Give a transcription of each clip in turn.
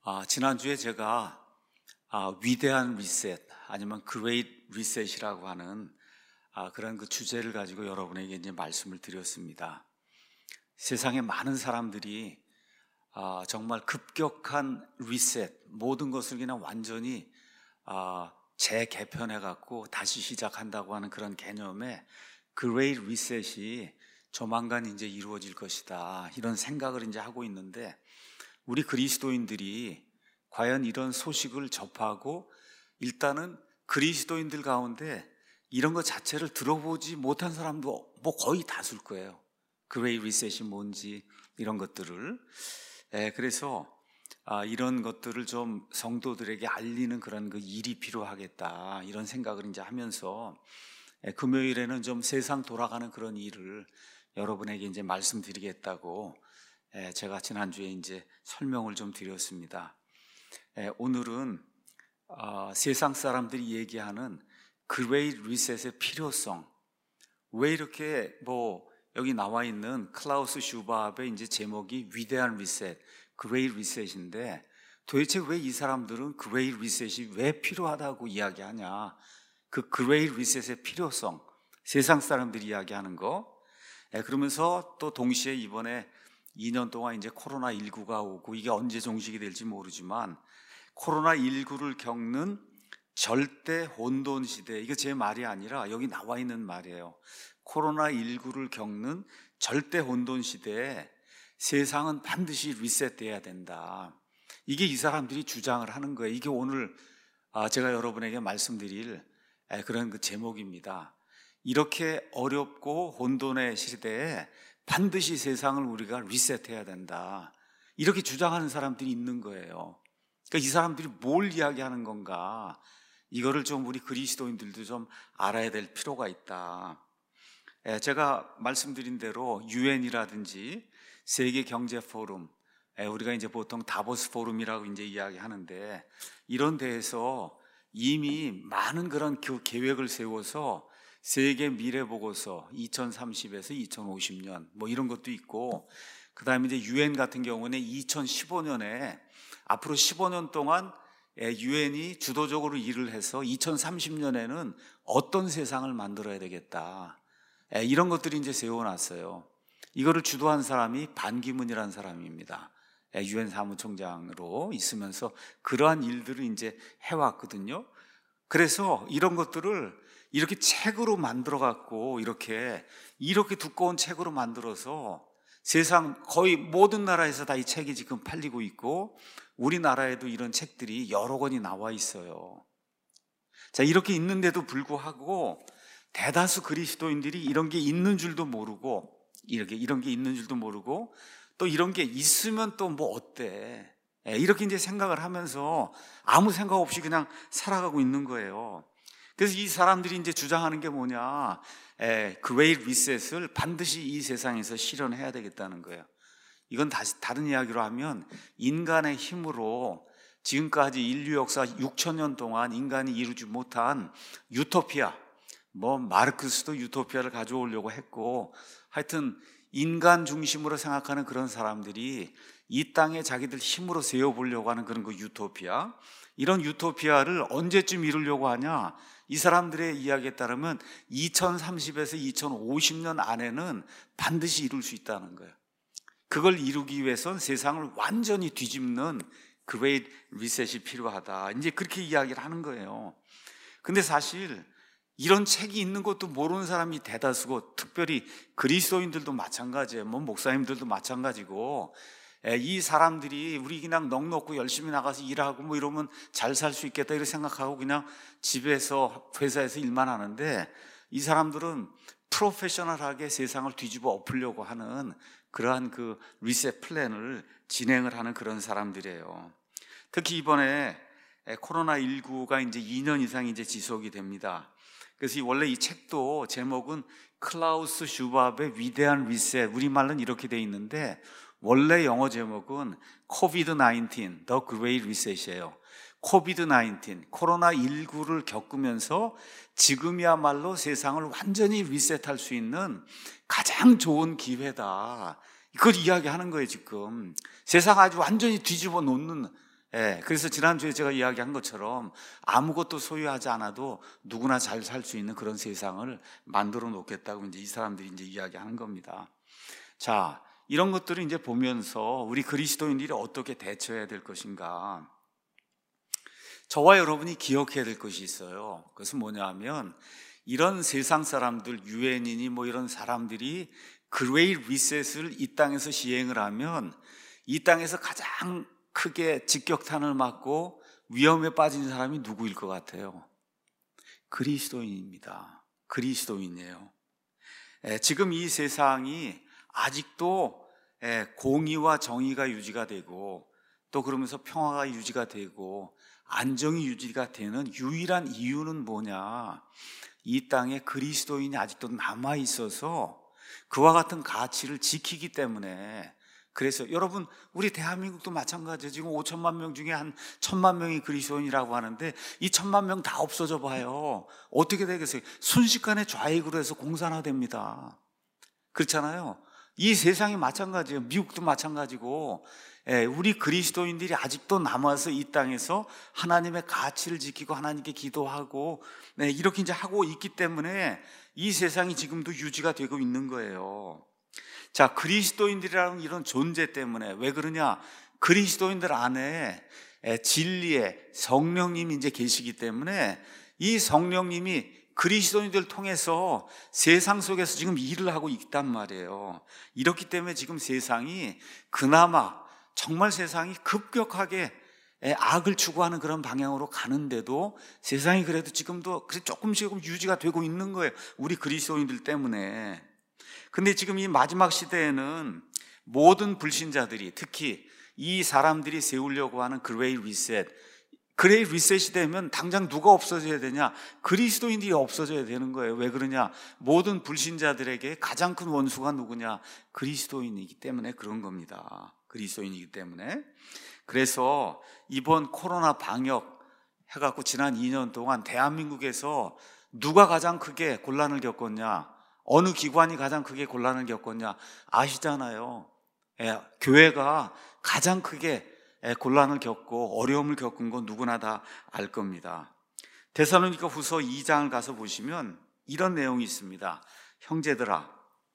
지난주에 제가 위대한 리셋 아니면 그레이트 리셋이라고 하는 그런 그 주제를 가지고 여러분에게 이제 말씀을 드렸습니다. 세상에 많은 사람들이 정말 급격한 리셋, 모든 것을 그냥 완전히 재개편해 갖고 다시 시작한다고 하는 그런 개념의 그레이트 리셋이 조만간 이제 이루어질 것이다, 이런 생각을 이제 하고 있는데, 우리 그리스도인들이 과연 이런 소식을 접하고 일단은 그리스도인들 가운데 이런 것 자체를 들어보지 못한 사람도 뭐 거의 다수일 거예요. 그레이트 리셋이 뭔지 이런 것들을. 그래서 이런 것들을 좀 성도들에게 알리는 그런 그 일이 필요하겠다, 이런 생각을 이제 하면서 금요일에는 좀 세상 돌아가는 그런 일을 여러분에게 이제 말씀드리겠다고 제가 지난주에 이제 설명을 좀 드렸습니다. 오늘은 세상 사람들이 얘기하는 그레이트 리셋의 필요성, 왜 이렇게 여기 나와 있는 클라우스 슈바브의 이제 제목이 위대한 리셋, 그레이트 리셋인데, 도대체 왜 이 사람들은 그레이트 리셋이 왜 필요하다고 이야기하냐, 그 그레이트 리셋의 필요성, 세상 사람들이 이야기하는 거. 그러면서 또 동시에 이번에 2년 동안 이제 코로나19가 오고, 이게 언제 종식이 될지 모르지만 코로나19를 겪는 절대 혼돈 시대, 이거 제 말이 아니라 여기 나와 있는 말이에요. 코로나19를 겪는 절대 혼돈 시대에 세상은 반드시 리셋돼야 된다, 이게 이 사람들이 주장을 하는 거예요. 이게 오늘 제가 여러분에게 말씀드릴 그런 그 제목입니다. 이렇게 어렵고 혼돈의 시대에 반드시 세상을 우리가 리셋해야 된다, 이렇게 주장하는 사람들이 있는 거예요. 그러니까 이 사람들이 뭘 이야기하는 건가, 이거를 좀 우리 그리스도인들도 좀 알아야 될 필요가 있다. 제가 말씀드린 대로 유엔이라든지 세계 경제 포럼, 우리가 이제 보통 다보스 포럼이라고 이제 이야기하는데, 이런 데에서 이미 많은 그런 계획을 세워서 세계 미래 보고서 2030에서 2050년 이런 것도 있고, 그다음에 이제 유엔 같은 경우는 2015년에 앞으로 15년 동안 유엔이 주도적으로 일을 해서 2030년에는 어떤 세상을 만들어야 되겠다, 이런 것들이 이제 세워놨어요. 이거를 주도한 사람이 반기문이라는 사람입니다. 유엔 사무총장으로 있으면서 그러한 일들을 이제 해왔거든요. 그래서 이런 것들을 이렇게 책으로 만들어 갖고 이렇게 두꺼운 책으로 만들어서 세상 거의 모든 나라에서 다 이 책이 지금 팔리고 있고, 우리나라에도 이런 책들이 여러 권이 나와 있어요. 자, 이렇게 있는데도 불구하고 대다수 그리스도인들이 이런 게 있는 줄도 모르고, 이런 게 있는 줄도 모르고, 또 이런 게 있으면 또 어때, 이렇게 이제 생각을 하면서 아무 생각 없이 그냥 살아가고 있는 거예요. 그래서 이 사람들이 이제 주장하는 게 뭐냐, 그레이트 리셋을 반드시 이 세상에서 실현해야 되겠다는 거예요. 이건 다른 이야기로 하면 인간의 힘으로 지금까지 인류 역사 6,000년 동안 인간이 이루지 못한 유토피아, 마르크스도 유토피아를 가져오려고 했고, 하여튼 인간 중심으로 생각하는 그런 사람들이 이 땅에 자기들 힘으로 세워보려고 하는 그런 그 유토피아, 이런 유토피아를 언제쯤 이루려고 하냐, 이 사람들의 이야기에 따르면 2030에서 2050년 안에는 반드시 이룰 수 있다는 거예요. 그걸 이루기 위해선 세상을 완전히 뒤집는 그레이트 리셋이 필요하다, 이제 그렇게 이야기를 하는 거예요. 근데 사실 이런 책이 있는 것도 모르는 사람이 대다수고, 특별히 그리스도인들도 마찬가지예요. 목사님들도 마찬가지고, 이 사람들이 우리 그냥 넉넉고 열심히 나가서 일하고 이러면 잘 살 수 있겠다 이렇게 생각하고 그냥 집에서 회사에서 일만 하는데, 이 사람들은 프로페셔널하게 세상을 뒤집어 엎으려고 하는 그러한 그 리셋 플랜을 진행을 하는 그런 사람들이에요. 특히 이번에 코로나19가 이제 2년 이상 이제 지속이 됩니다. 그래서 원래 이 책도 제목은 클라우스 슈바브의 위대한 리셋, 우리말로는 이렇게 돼 있는데 원래 영어 제목은 COVID-19, The Great Reset이에요. COVID-19, 코로나19를 겪으면서 지금이야말로 세상을 완전히 리셋할 수 있는 가장 좋은 기회다, 이걸 이야기하는 거예요. 지금 세상 아주 완전히 뒤집어 놓는 그래서 지난주에 제가 이야기한 것처럼 아무것도 소유하지 않아도 누구나 잘 살 수 있는 그런 세상을 만들어 놓겠다고 이제 이 사람들이 이제 이야기하는 겁니다. 자, 이런 것들을 이제 보면서 우리 그리스도인들이 어떻게 대처해야 될 것인가? 저와 여러분이 기억해야 될 것이 있어요. 그것은 뭐냐 하면 이런 세상 사람들, 유엔이니 뭐 이런 사람들이 그레이트 리셋을 이 땅에서 시행을 하면 이 땅에서 가장 크게 직격탄을 맞고 위험에 빠진 사람이 누구일 것 같아요? 그리스도인입니다. 그리스도인이에요. 지금 이 세상이 아직도 공의와 정의가 유지가 되고 또 그러면서 평화가 유지가 되고 안정이 유지가 되는 유일한 이유는 뭐냐? 이 땅에 그리스도인이 아직도 남아 있어서 그와 같은 가치를 지키기 때문에. 그래서 여러분, 우리 대한민국도 마찬가지예요. 지금 5천만 명 중에 한 1,000만 명이 그리스도인이라고 하는데 이 1,000만 명 다 없어져 봐요. 어떻게 되겠어요? 순식간에 좌익으로 해서 공산화됩니다. 그렇잖아요. 이 세상이 마찬가지예요. 미국도 마찬가지고. 우리 그리스도인들이 아직도 남아서 이 땅에서 하나님의 가치를 지키고 하나님께 기도하고 이렇게 이제 하고 있기 때문에 이 세상이 지금도 유지가 되고 있는 거예요. 자, 그리스도인들이라는 이런 존재 때문에. 왜 그러냐? 그리스도인들 안에 진리의 성령님이 이제 계시기 때문에 이 성령님이 그리스도인들을 통해서 세상 속에서 지금 일을 하고 있단 말이에요. 이렇기 때문에 지금 세상이 그나마 정말 세상이 급격하게 악을 추구하는 그런 방향으로 가는데도 세상이 그래도 지금도 조금씩 유지가 되고 있는 거예요. 우리 그리스도인들 때문에. 근데 지금 이 마지막 시대에는 모든 불신자들이, 특히 이 사람들이 세우려고 하는 그레이트 리셋이 되면 당장 누가 없어져야 되냐? 그리스도인들이 없어져야 되는 거예요. 왜 그러냐? 모든 불신자들에게 가장 큰 원수가 누구냐? 그리스도인이기 때문에 그런 겁니다. 그리스도인이기 때문에. 그래서 이번 코로나 방역 해갖고 지난 2년 동안 대한민국에서 누가 가장 크게 곤란을 겪었냐? 어느 기관이 가장 크게 곤란을 겪었냐? 아시잖아요. 교회가 가장 크게 곤란을 겪고 어려움을 겪은 건 누구나 다 알 겁니다. 데살로니가 후서 2장을 가서 보시면 이런 내용이 있습니다. 형제들아,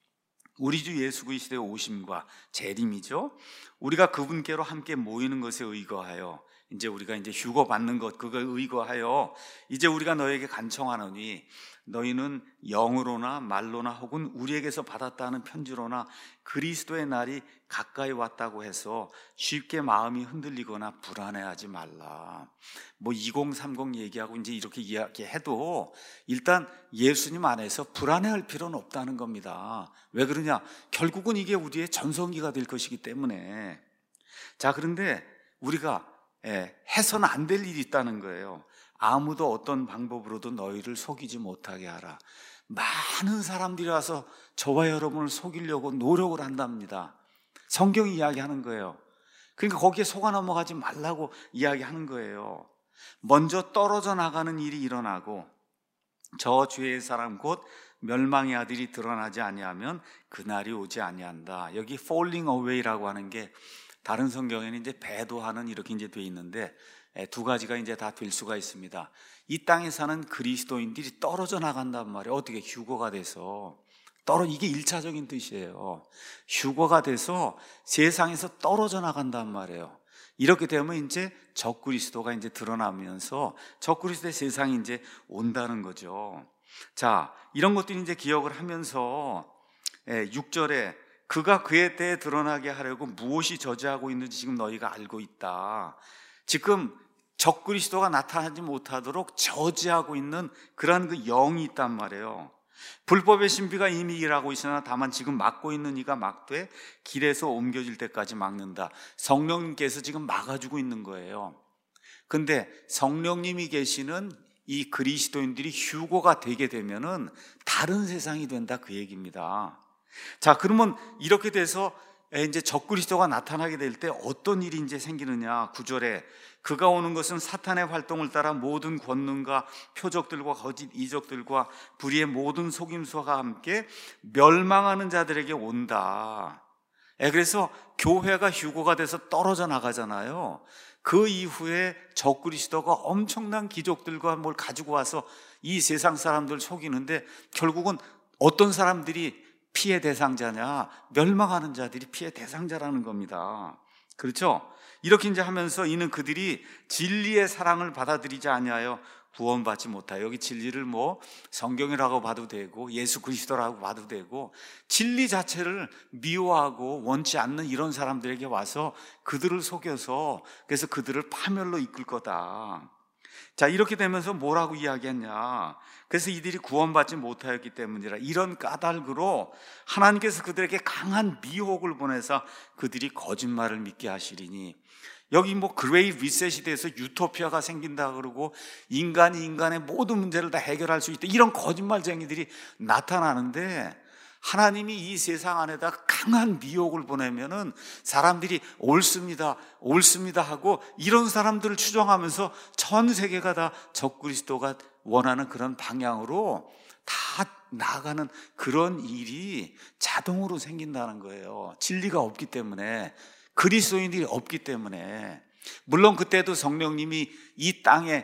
우리 주 예수 그리스도의 오심과 재림이죠. 우리가 그분께로 함께 모이는 것에 의거하여, 이제 우리가 이제 휴거 받는 것, 그거에 의거하여 이제 우리가 너에게 간청하노니 너희는 영으로나 말로나 혹은 우리에게서 받았다는 편지로나 그리스도의 날이 가까이 왔다고 해서 쉽게 마음이 흔들리거나 불안해하지 말라. 뭐 2030 얘기하고 이제 이렇게 이야기해도 일단 예수님 안에서 불안해할 필요는 없다는 겁니다. 왜 그러냐? 결국은 이게 우리의 전성기가 될 것이기 때문에. 자, 그런데 우리가 해서는 안 될 일이 있다는 거예요. 아무도 어떤 방법으로도 너희를 속이지 못하게 하라. 많은 사람들이 와서 저와 여러분을 속이려고 노력을 한답니다. 성경이 이야기하는 거예요. 그러니까 거기에 속아 넘어가지 말라고 이야기하는 거예요. 먼저 떨어져 나가는 일이 일어나고 저 죄의 사람 곧 멸망의 아들이 드러나지 아니하면 그날이 오지 아니한다. 여기 falling away라고 하는 게 다른 성경에는 이제 배도하는 이렇게 이제 돼 있는데 두 가지가 이제 다 될 수가 있습니다. 이 땅에 사는 그리스도인들이 떨어져 나간단 말이에요. 어떻게? 휴거가 돼서. 이게 1차적인 뜻이에요. 휴거가 돼서 세상에서 떨어져 나간단 말이에요. 이렇게 되면 이제 적그리스도가 이제 드러나면서 적그리스도의 세상이 이제 온다는 거죠. 자, 이런 것들이 이제 기억을 하면서 6절에 그가 그의 때에 드러나게 하려고 무엇이 저지하고 있는지 지금 너희가 알고 있다. 지금 적그리스도가 나타나지 못하도록 저지하고 있는 그러한 그 영이 있단 말이에요. 불법의 신비가 이미 일하고 있으나 다만 지금 막고 있는 이가 막되 길에서 옮겨질 때까지 막는다. 성령님께서 지금 막아주고 있는 거예요. 근데 성령님이 계시는 이 그리스도인들이 휴거가 되게 되면은 다른 세상이 된다, 그 얘기입니다. 자, 그러면 이렇게 돼서 이제 적그리스도가 나타나게 될 때 어떤 일이 이제 생기느냐? 9절에 그가 오는 것은 사탄의 활동을 따라 모든 권능과 표적들과 거짓 이적들과 불의의 모든 속임수와 함께 멸망하는 자들에게 온다. 그래서 교회가 휴거가 돼서 떨어져 나가잖아요. 그 이후에 적그리스도가 엄청난 기적들과 뭘 가지고 와서 이 세상 사람들 속이는데 결국은 어떤 사람들이 피해 대상자냐? 멸망하는 자들이 피해 대상자라는 겁니다. 그렇죠? 이렇게 이제 하면서 이는 그들이 진리의 사랑을 받아들이지 아니하여 구원받지 못하여, 여기 진리를 뭐 성경이라고 봐도 되고 예수 그리스도라고 봐도 되고, 진리 자체를 미워하고 원치 않는 이런 사람들에게 와서 그들을 속여서 그래서 그들을 파멸로 이끌 거다. 자, 이렇게 되면서 뭐라고 이야기했냐? 그래서 이들이 구원받지 못하였기 때문이라. 이런 까닭으로 하나님께서 그들에게 강한 미혹을 보내서 그들이 거짓말을 믿게 하시리니, 여기 뭐 그레이 리셋이 돼서 유토피아가 생긴다 그러고 인간이 인간의 모든 문제를 다 해결할 수 있다, 이런 거짓말쟁이들이 나타나는데, 하나님이 이 세상 안에다 강한 미혹을 보내면은 사람들이 옳습니다, 옳습니다 하고 이런 사람들을 추종하면서 전 세계가 다 적그리스도가 원하는 그런 방향으로 다 나아가는 그런 일이 자동으로 생긴다는 거예요. 진리가 없기 때문에, 그리스도인들이 없기 때문에. 물론 그때도 성령님이 이 땅에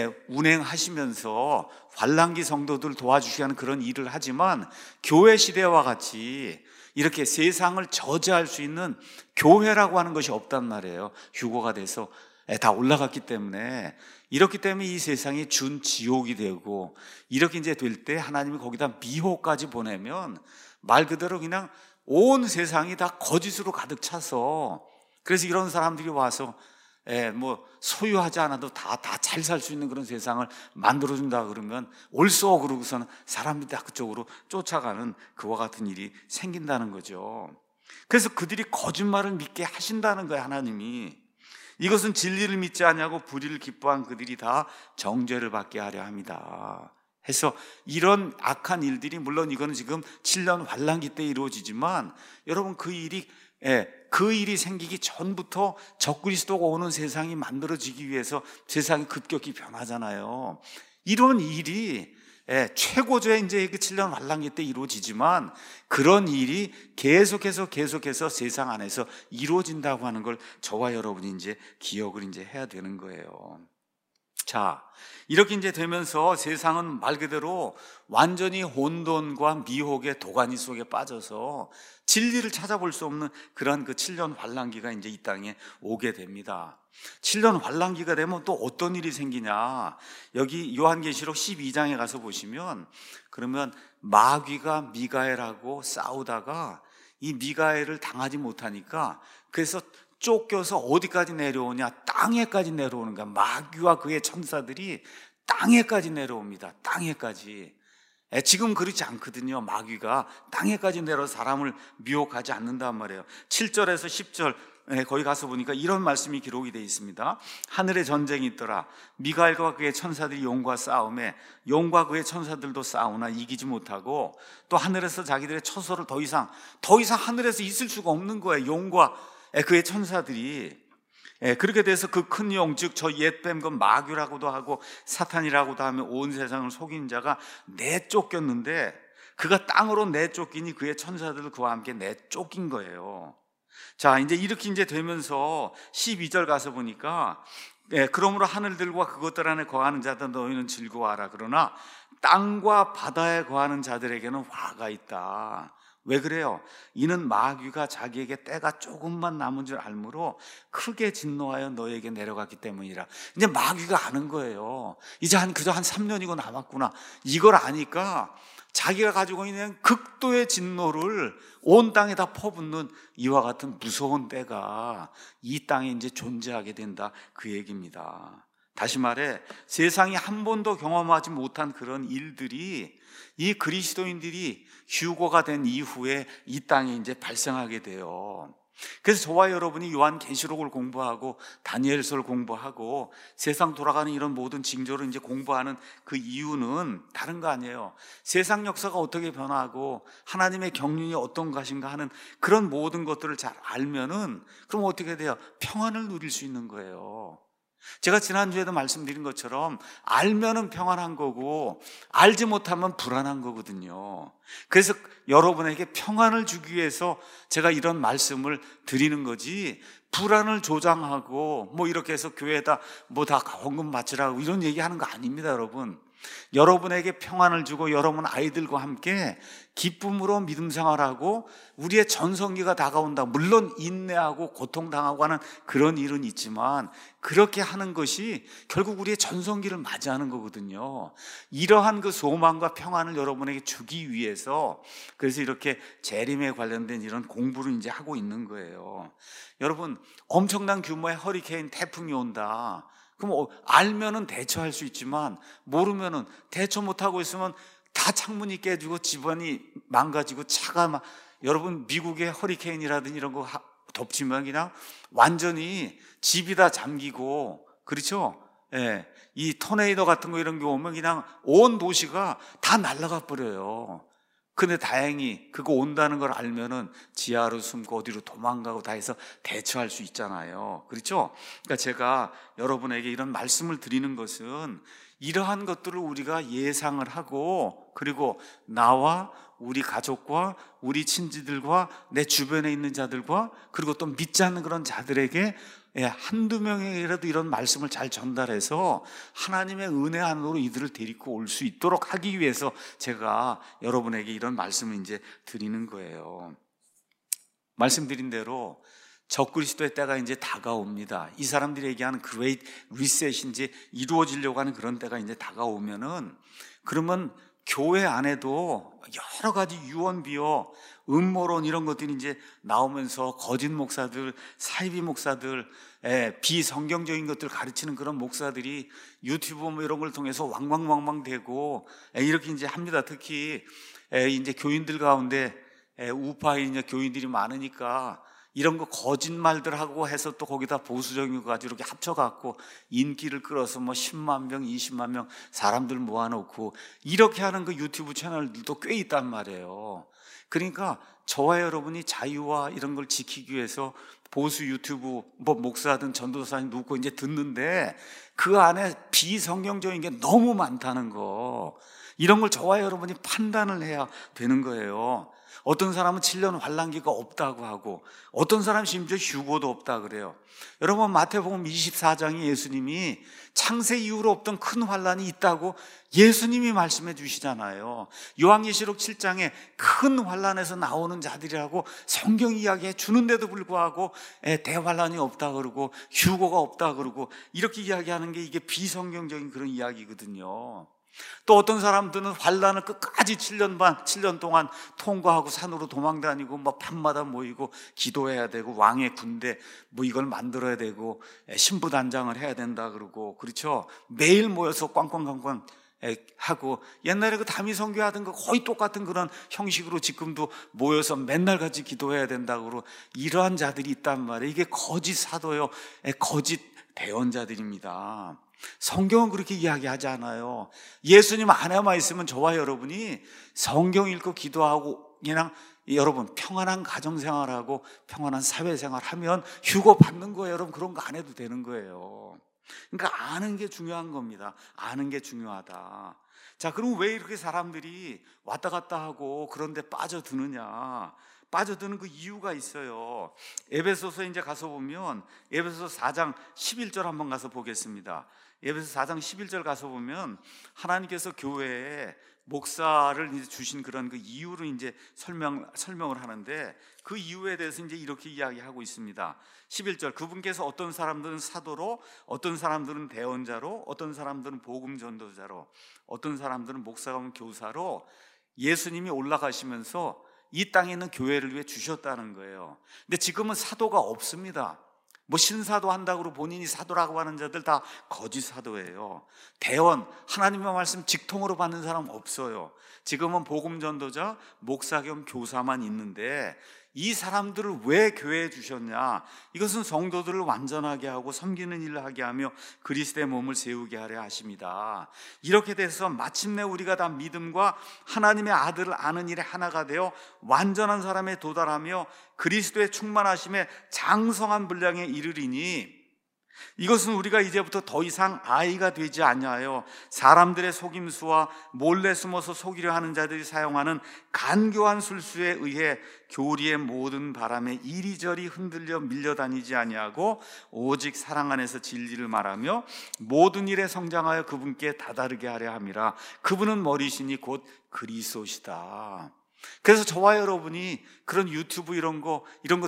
운행하시면서 환난기 성도들 도와주시게 하는 그런 일을 하지만, 교회 시대와 같이 이렇게 세상을 저지할 수 있는 교회라고 하는 것이 없단 말이에요. 휴거가 돼서 다 올라갔기 때문에. 이렇기 때문에 이 세상이 준 지옥이 되고, 이렇게 이제 될 때 하나님이 거기다 미혹까지 보내면 말 그대로 그냥 온 세상이 다 거짓으로 가득 차서, 그래서 이런 사람들이 와서 뭐 소유하지 않아도 다 잘 살 수 있는 그런 세상을 만들어준다 그러면 옳소 그러고서는 사람들이 다 그쪽으로 쫓아가는 그와 같은 일이 생긴다는 거죠. 그래서 그들이 거짓말을 믿게 하신다는 거예요, 하나님이. 이것은 진리를 믿지 않냐고 불의를 기뻐한 그들이 다 정죄를 받게 하려 합니다. 해서 이런 악한 일들이, 물론 이거는 지금 7년 환난기 때 이루어지지만, 여러분 그 일이 생기기 전부터 적그리스도가 오는 세상이 만들어지기 위해서 세상이 급격히 변하잖아요. 이런 일이 최고조의 이제 그 7년 환난기 때 이루어지지만, 그런 일이 계속해서 세상 안에서 이루어진다고 하는 걸 저와 여러분이 이제 기억을 이제 해야 되는 거예요. 자, 이렇게 이제 되면서 세상은 말 그대로 완전히 혼돈과 미혹의 도가니 속에 빠져서 진리를 찾아볼 수 없는 그런 그 7년 환난기가 이제 이 땅에 오게 됩니다. 7년 환난기가 되면 또 어떤 일이 생기냐? 여기 요한계시록 12장에 가서 보시면, 그러면 마귀가 미가엘하고 싸우다가 이 미가엘을 당하지 못하니까, 그래서 쫓겨서 어디까지 내려오냐? 땅에까지 내려오는 거야. 마귀와 그의 천사들이 땅에까지 내려옵니다. 땅에까지. 지금 그렇지 않거든요. 마귀가 땅에까지 내려 사람을 미혹하지 않는단 말이에요. 7절에서 10절 거기 가서 보니까 이런 말씀이 기록이 되어 있습니다. 하늘에 전쟁이 있더라. 미가엘과 그의 천사들이 용과 싸움에 용과 그의 천사들도 싸우나 이기지 못하고, 또 하늘에서 자기들의 처소를 더 이상 하늘에서 있을 수가 없는 거예요. 용과 그의 천사들이. 그렇게 돼서 그 큰 영, 즉 저 옛뱀 그 마귀라고도 하고 사탄이라고도 하며 온 세상을 속인 자가 내쫓겼는데, 그가 땅으로 내쫓기니 그의 천사들도 그와 함께 내쫓긴 거예요. 자, 이제 이렇게 이제 되면서 12절 가서 보니까, 그러므로 하늘들과 그것들 안에 거하는 자들 너희는 즐거워하라. 그러나 땅과 바다에 거하는 자들에게는 화가 있다. 왜 그래요? 이는 마귀가 자기에게 때가 조금만 남은 줄 알므로 크게 진노하여 너에게 내려갔기 때문이라. 이제 마귀가 아는 거예요. 이제 그저 한 3년이고 남았구나. 이걸 아니까 자기가 가지고 있는 극도의 진노를 온 땅에다 퍼붓는 이와 같은 무서운 때가 이 땅에 이제 존재하게 된다, 그 얘기입니다. 다시 말해, 세상이 한 번도 경험하지 못한 그런 일들이 이 그리스도인들이 휴거가 된 이후에 이 땅에 이제 발생하게 돼요. 그래서 저와 여러분이 요한계시록을 공부하고 다니엘서를 공부하고 세상 돌아가는 이런 모든 징조를 이제 공부하는 그 이유는 다른 거 아니에요. 세상 역사가 어떻게 변하고 하나님의 경륜이 어떤 것인가 하는 그런 모든 것들을 잘 알면은, 그럼 어떻게 돼요? 평안을 누릴 수 있는 거예요. 제가 지난주에도 말씀드린 것처럼 알면은 평안한 거고 알지 못하면 불안한 거거든요. 그래서 여러분에게 평안을 주기 위해서 제가 이런 말씀을 드리는 거지, 불안을 조장하고 뭐 이렇게 해서 교회에다 뭐 다 헌금 바치라고 이런 얘기하는 거 아닙니다, 여러분. 여러분에게 평안을 주고 여러분 아이들과 함께 기쁨으로 믿음 생활하고 우리의 전성기가 다가온다. 물론 인내하고 고통당하고 하는 그런 일은 있지만 그렇게 하는 것이 결국 우리의 전성기를 맞이하는 거거든요. 이러한 그 소망과 평안을 여러분에게 주기 위해서 그래서 이렇게 재림에 관련된 이런 공부를 이제 하고 있는 거예요. 여러분, 엄청난 규모의 허리케인 태풍이 온다. 그럼 알면은 대처할 수 있지만 모르면은 대처 못하고 있으면 다 창문이 깨지고 집안이 망가지고 차가 막, 여러분 미국의 허리케인이라든지 이런 거 덮치면 그냥 완전히 집이 다 잠기고, 그렇죠? 예, 이 토네이도 같은 거 이런 게 오면 그냥 온 도시가 다 날아가 버려요. 근데 다행히 그거 온다는 걸 알면은 지하로 숨고 어디로 도망가고 다 해서 대처할 수 있잖아요. 그렇죠? 그러니까 제가 여러분에게 이런 말씀을 드리는 것은 이러한 것들을 우리가 예상을 하고, 그리고 나와 우리 가족과 우리 친지들과 내 주변에 있는 자들과 그리고 또 믿지 않는 그런 자들에게 한두 명에게라도 이런 말씀을 잘 전달해서 하나님의 은혜 안으로 이들을 데리고 올 수 있도록 하기 위해서 제가 여러분에게 이런 말씀을 이제 드리는 거예요. 말씀드린 대로 적그리스도의 때가 이제 다가옵니다. 이 사람들이 얘기하는 그레이트 리셋이 이제 이루어지려고 하는 그런 때가 이제 다가오면은, 그러면 교회 안에도 여러 가지 유언비어, 음모론 이런 것들이 이제 나오면서 거짓 목사들, 사이비 목사들, 비성경적인 것들 가르치는 그런 목사들이 유튜브 뭐 이런 걸 통해서 왕왕왕왕 되고 이렇게 이제 합니다. 특히 이제 교인들 가운데 우파인 이제 교인들이 많으니까 이런 거 거짓말들 하고 해서 또 거기다 보수적인 거 가지고 이렇게 합쳐갖고 인기를 끌어서 뭐 10만 명, 20만 명 사람들 모아놓고 이렇게 하는 그 유튜브 채널들도 꽤 있단 말이에요. 그러니까 저와 여러분이 자유와 이런 걸 지키기 위해서 보수 유튜브 뭐 목사든 전도사님 누구 이제 듣는데 그 안에 비성경적인 게 너무 많다는 거, 이런 걸 저와 여러분이 판단을 해야 되는 거예요. 어떤 사람은 7년 환난기가 없다고 하고 어떤 사람은 심지어 휴고도 없다 그래요. 여러분, 마태복음 24장에 예수님이 창세 이후로 없던 큰 환난이 있다고 예수님이 말씀해 주시잖아요. 요한계시록 7장에 큰 환난에서 나오는 자들이라고 성경 이야기해 주는데도 불구하고 대환난이 없다 그러고 휴고가 없다 그러고 이렇게 이야기하는 게 이게 비성경적인 그런 이야기거든요. 또 어떤 사람들은 환난을 끝까지 7년 동안 통과하고 산으로 도망다니고 뭐 밤마다 모이고 기도해야 되고 왕의 군대 뭐 이걸 만들어야 되고 신부단장을 해야 된다 그러고, 그렇죠? 매일 모여서 꽝꽝꽝꽝 하고, 옛날에 그 다미 선교하던 거 거의 똑같은 그런 형식으로 지금도 모여서 맨날 같이 기도해야 된다고 그러고 이러한 자들이 있단 말이에요. 이게 거짓 사도요, 거짓 대언자들입니다. 성경은 그렇게 이야기하지 않아요. 예수님 안에만 있으면 저와 여러분이 성경 읽고 기도하고 그냥 여러분 평안한 가정생활하고 평안한 사회생활하면 휴고 받는 거예요. 여러분 그런 거 안 해도 되는 거예요. 그러니까 아는 게 중요한 겁니다. 아는 게 중요하다. 자, 그럼 왜 이렇게 사람들이 왔다 갔다 하고 그런데 빠져드느냐? 빠져드는 그 이유가 있어요. 에베소서 이제 가서 보면 에베소서 4장 11절 한번 가서 보겠습니다. 에베소서 4장 11절 가서 보면 하나님께서 교회에 목사를 이제 주신 그런 그 이유를 이제 설명을 하는데 그 이유에 대해서 이제 이렇게 이야기하고 있습니다. 11절, 그분께서 어떤 사람들은 사도로, 어떤 사람들은 대언자로, 어떤 사람들은 복음 전도자로, 어떤 사람들은 목사가 교사로 예수님이 올라가시면서 이 땅에 있는 교회를 위해 주셨다는 거예요. 근데 지금은 사도가 없습니다. 뭐 신사도 한다고 본인이 사도라고 하는 자들 다 거짓 사도예요. 대언, 하나님의 말씀 직통으로 받는 사람 없어요. 지금은 복음 전도자, 목사 겸 교사만 있는데 이 사람들을 왜 교회에 주셨냐? 이것은 성도들을 완전하게 하고 섬기는 일을 하게 하며 그리스도의 몸을 세우게 하려 하십니다. 이렇게 돼서 마침내 우리가 다 믿음과 하나님의 아들을 아는 일에 하나가 되어 완전한 사람에 도달하며 그리스도의 충만하심에 장성한 분량에 이르리니, 이것은 우리가 이제부터 더 이상 아이가 되지 아니하여 사람들의 속임수와 몰래 숨어서 속이려 하는 자들이 사용하는 간교한 술수에 의해 교리의 모든 바람에 이리저리 흔들려 밀려다니지 아니하고 오직 사랑 안에서 진리를 말하며 모든 일에 성장하여 그분께 다다르게 하려 함이라. 그분은 머리시니 곧 그리스도시다. 그래서 저와 여러분이 그런 유튜브 이런 거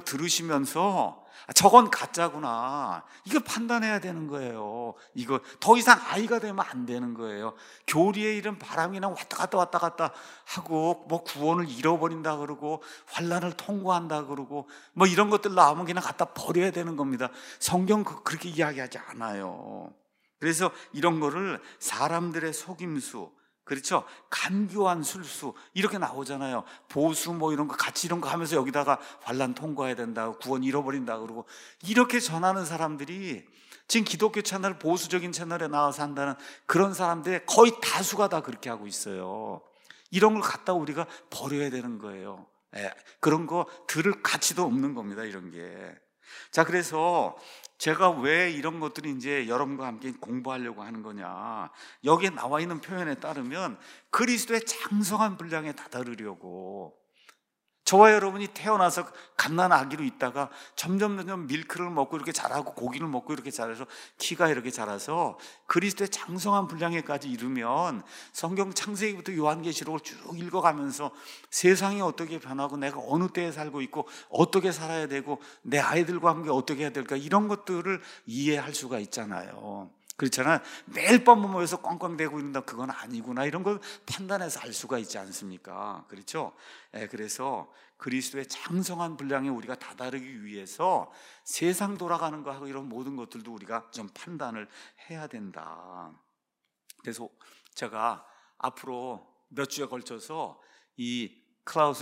들으시면서 저건 가짜구나, 이거 판단해야 되는 거예요. 이거 더 이상 아이가 되면 안 되는 거예요. 교리에 이런 바람이나 왔다 갔다 하고 뭐 구원을 잃어버린다 그러고 환난을 통과한다 그러고 뭐 이런 것들 나오면 그냥 갖다 버려야 되는 겁니다. 성경 그렇게 이야기하지 않아요. 그래서 이런 거를 사람들의 속임수, 그렇죠? 간교한 술수 이렇게 나오잖아요. 보수 뭐 이런 거 같이 이런 거 하면서 여기다가 환난 통과해야 된다고 구원 잃어버린다 그러고 이렇게 전하는 사람들이 지금 기독교 채널, 보수적인 채널에 나와서 한다는 그런 사람들의 거의 다수가 다 그렇게 하고 있어요. 이런 걸 갖다 우리가 버려야 되는 거예요. 그런 거 들을 가치도 없는 겁니다, 이런 게. 자, 그래서 제가 왜 이런 것들이 이제 여러분과 함께 공부하려고 하는 거냐, 여기에 나와 있는 표현에 따르면 그리스도의 장성한 분량에 다다르려고. 저와 여러분이 태어나서 갓난 아기로 있다가 점점 밀크를 먹고 이렇게 자라고 고기를 먹고 이렇게 자라서 키가 이렇게 자라서 그리스도의 장성한 분량에까지 이르면 성경 창세기부터 요한계시록을 쭉 읽어가면서 세상이 어떻게 변하고 내가 어느 때에 살고 있고 어떻게 살아야 되고 내 아이들과 함께 어떻게 해야 될까, 이런 것들을 이해할 수가 있잖아요. 그렇잖아요. 매일 밤 모여서 꽝꽝대고 있는다, 그건 아니구나, 이런 걸 판단해서 알 수가 있지 않습니까? 그렇죠? 그래서 그리스도의 장성한 분량에 우리가 다다르기 위해서 세상 돌아가는 거하고 이런 모든 것들도 우리가 좀 판단을 해야 된다. 그래서 제가 앞으로 몇 주에 걸쳐서 이 클라우스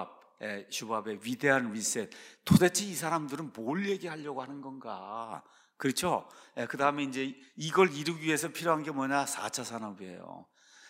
슈밥의 위대한 리셋, 도대체 이 사람들은 뭘 얘기하려고 하는 건가? 그렇죠? 그 다음에 이제 이걸 이루기 위해서 필요한 게 뭐냐? 4차 산업이에요.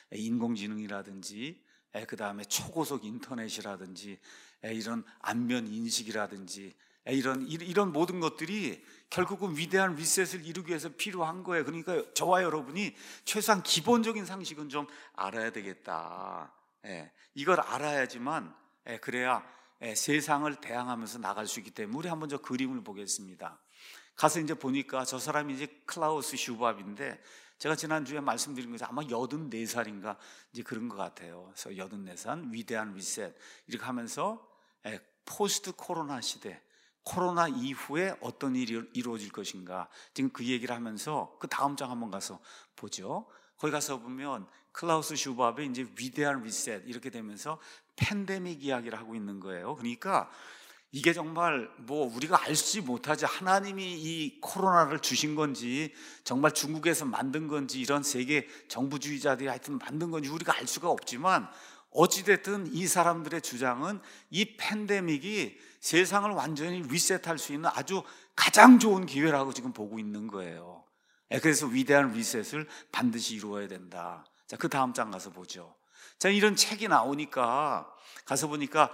인공지능이라든지, 그 다음에 초고속 인터넷이라든지, 이런 안면 인식이라든지, 이런 모든 것들이 결국은 위대한 리셋을 이루기 위해서 필요한 거예요. 그러니까 저와 여러분이 최소한 기본적인 상식은 좀 알아야 되겠다. 이걸 알아야지만, 그래야 세상을 대항하면서 나갈 수 있기 때문에. 우리 한번 저 그림을 보겠습니다. 가서 이제 보니까 저 사람이 이제 클라우스 슈밥인데, 제가 지난주에 말씀드린 것이 아마 84살인가 이제 그런 것 같아요. 그래서 84살 위대한 리셋 이렇게 하면서 포스트 코로나 시대, 코로나 이후에 어떤 일이 이루어질 것인가, 지금 그 얘기를 하면서 그 다음 장 한번 가서 보죠. 거기 가서 보면 클라우스 슈밥의 이제 위대한 리셋 이렇게 되면서 팬데믹 이야기를 하고 있는 거예요. 그러니까 이게 정말 뭐 우리가 알지 못하지, 하나님이 이 코로나를 주신 건지 정말 중국에서 만든 건지 이런 세계 정부주의자들이 하여튼 만든 건지 우리가 알 수가 없지만, 어찌됐든 이 사람들의 주장은 이 팬데믹이 세상을 완전히 리셋할 수 있는 아주 가장 좋은 기회라고 지금 보고 있는 거예요. 그래서 위대한 리셋을 반드시 이루어야 된다. 자, 그 다음 장 가서 보죠. 자, 이런 책이 나오니까 가서 보니까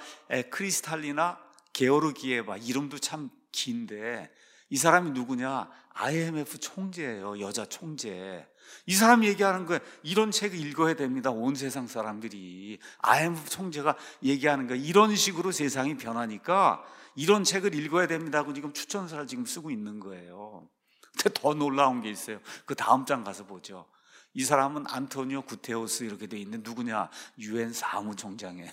크리스탈리나 게오르기에바, 이름도 참 긴데 이 사람이 누구냐? IMF 총재예요. 여자 총재. 이 사람이 얘기하는 거예요. 이런 책을 읽어야 됩니다. 온 세상 사람들이. IMF 총재가 얘기하는 거예요. 이런 식으로 세상이 변하니까 이런 책을 읽어야 됩니다고 지금 추천서를 지금 쓰고 있는 거예요. 근데 더 놀라운 게 있어요. 그 다음 장 가서 보죠. 이 사람은 안토니오 구테우스 이렇게 돼 있는데 누구냐? 유엔 사무총장이에요.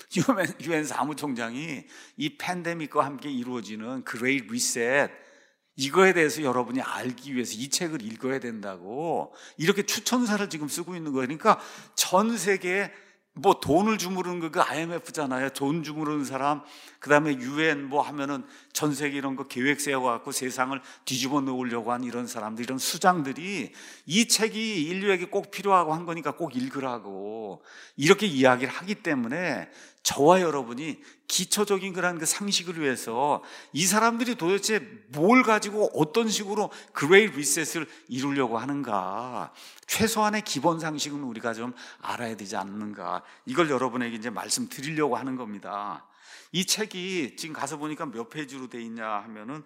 유엔 사무총장이 이 팬데믹과 함께 이루어지는 그레이트 리셋, 이거에 대해서 여러분이 알기 위해서 이 책을 읽어야 된다고 이렇게 추천사를 지금 쓰고 있는 거예요. 그러니까 전 세계에 뭐 돈을 주무르는 거 IMF잖아요. 돈 주무르는 사람, 그 다음에 UN 뭐 하면은 전 세계 이런 거 계획 세워갖고 세상을 뒤집어 놓으려고 한 이런 사람들, 이런 수장들이 이 책이 인류에게 꼭 필요하고 한 거니까 꼭 읽으라고 이렇게 이야기를 하기 때문에 저와 여러분이 기초적인 그런 그 상식을 위해서 이 사람들이 도대체 뭘 가지고 어떤 식으로 그레이트 리셋을 이루려고 하는가, 최소한의 기본 상식은 우리가 좀 알아야 되지 않는가, 이걸 여러분에게 이제 말씀드리려고 하는 겁니다. 이 책이 지금 가서 보니까 몇 페이지로 돼 있냐 하면은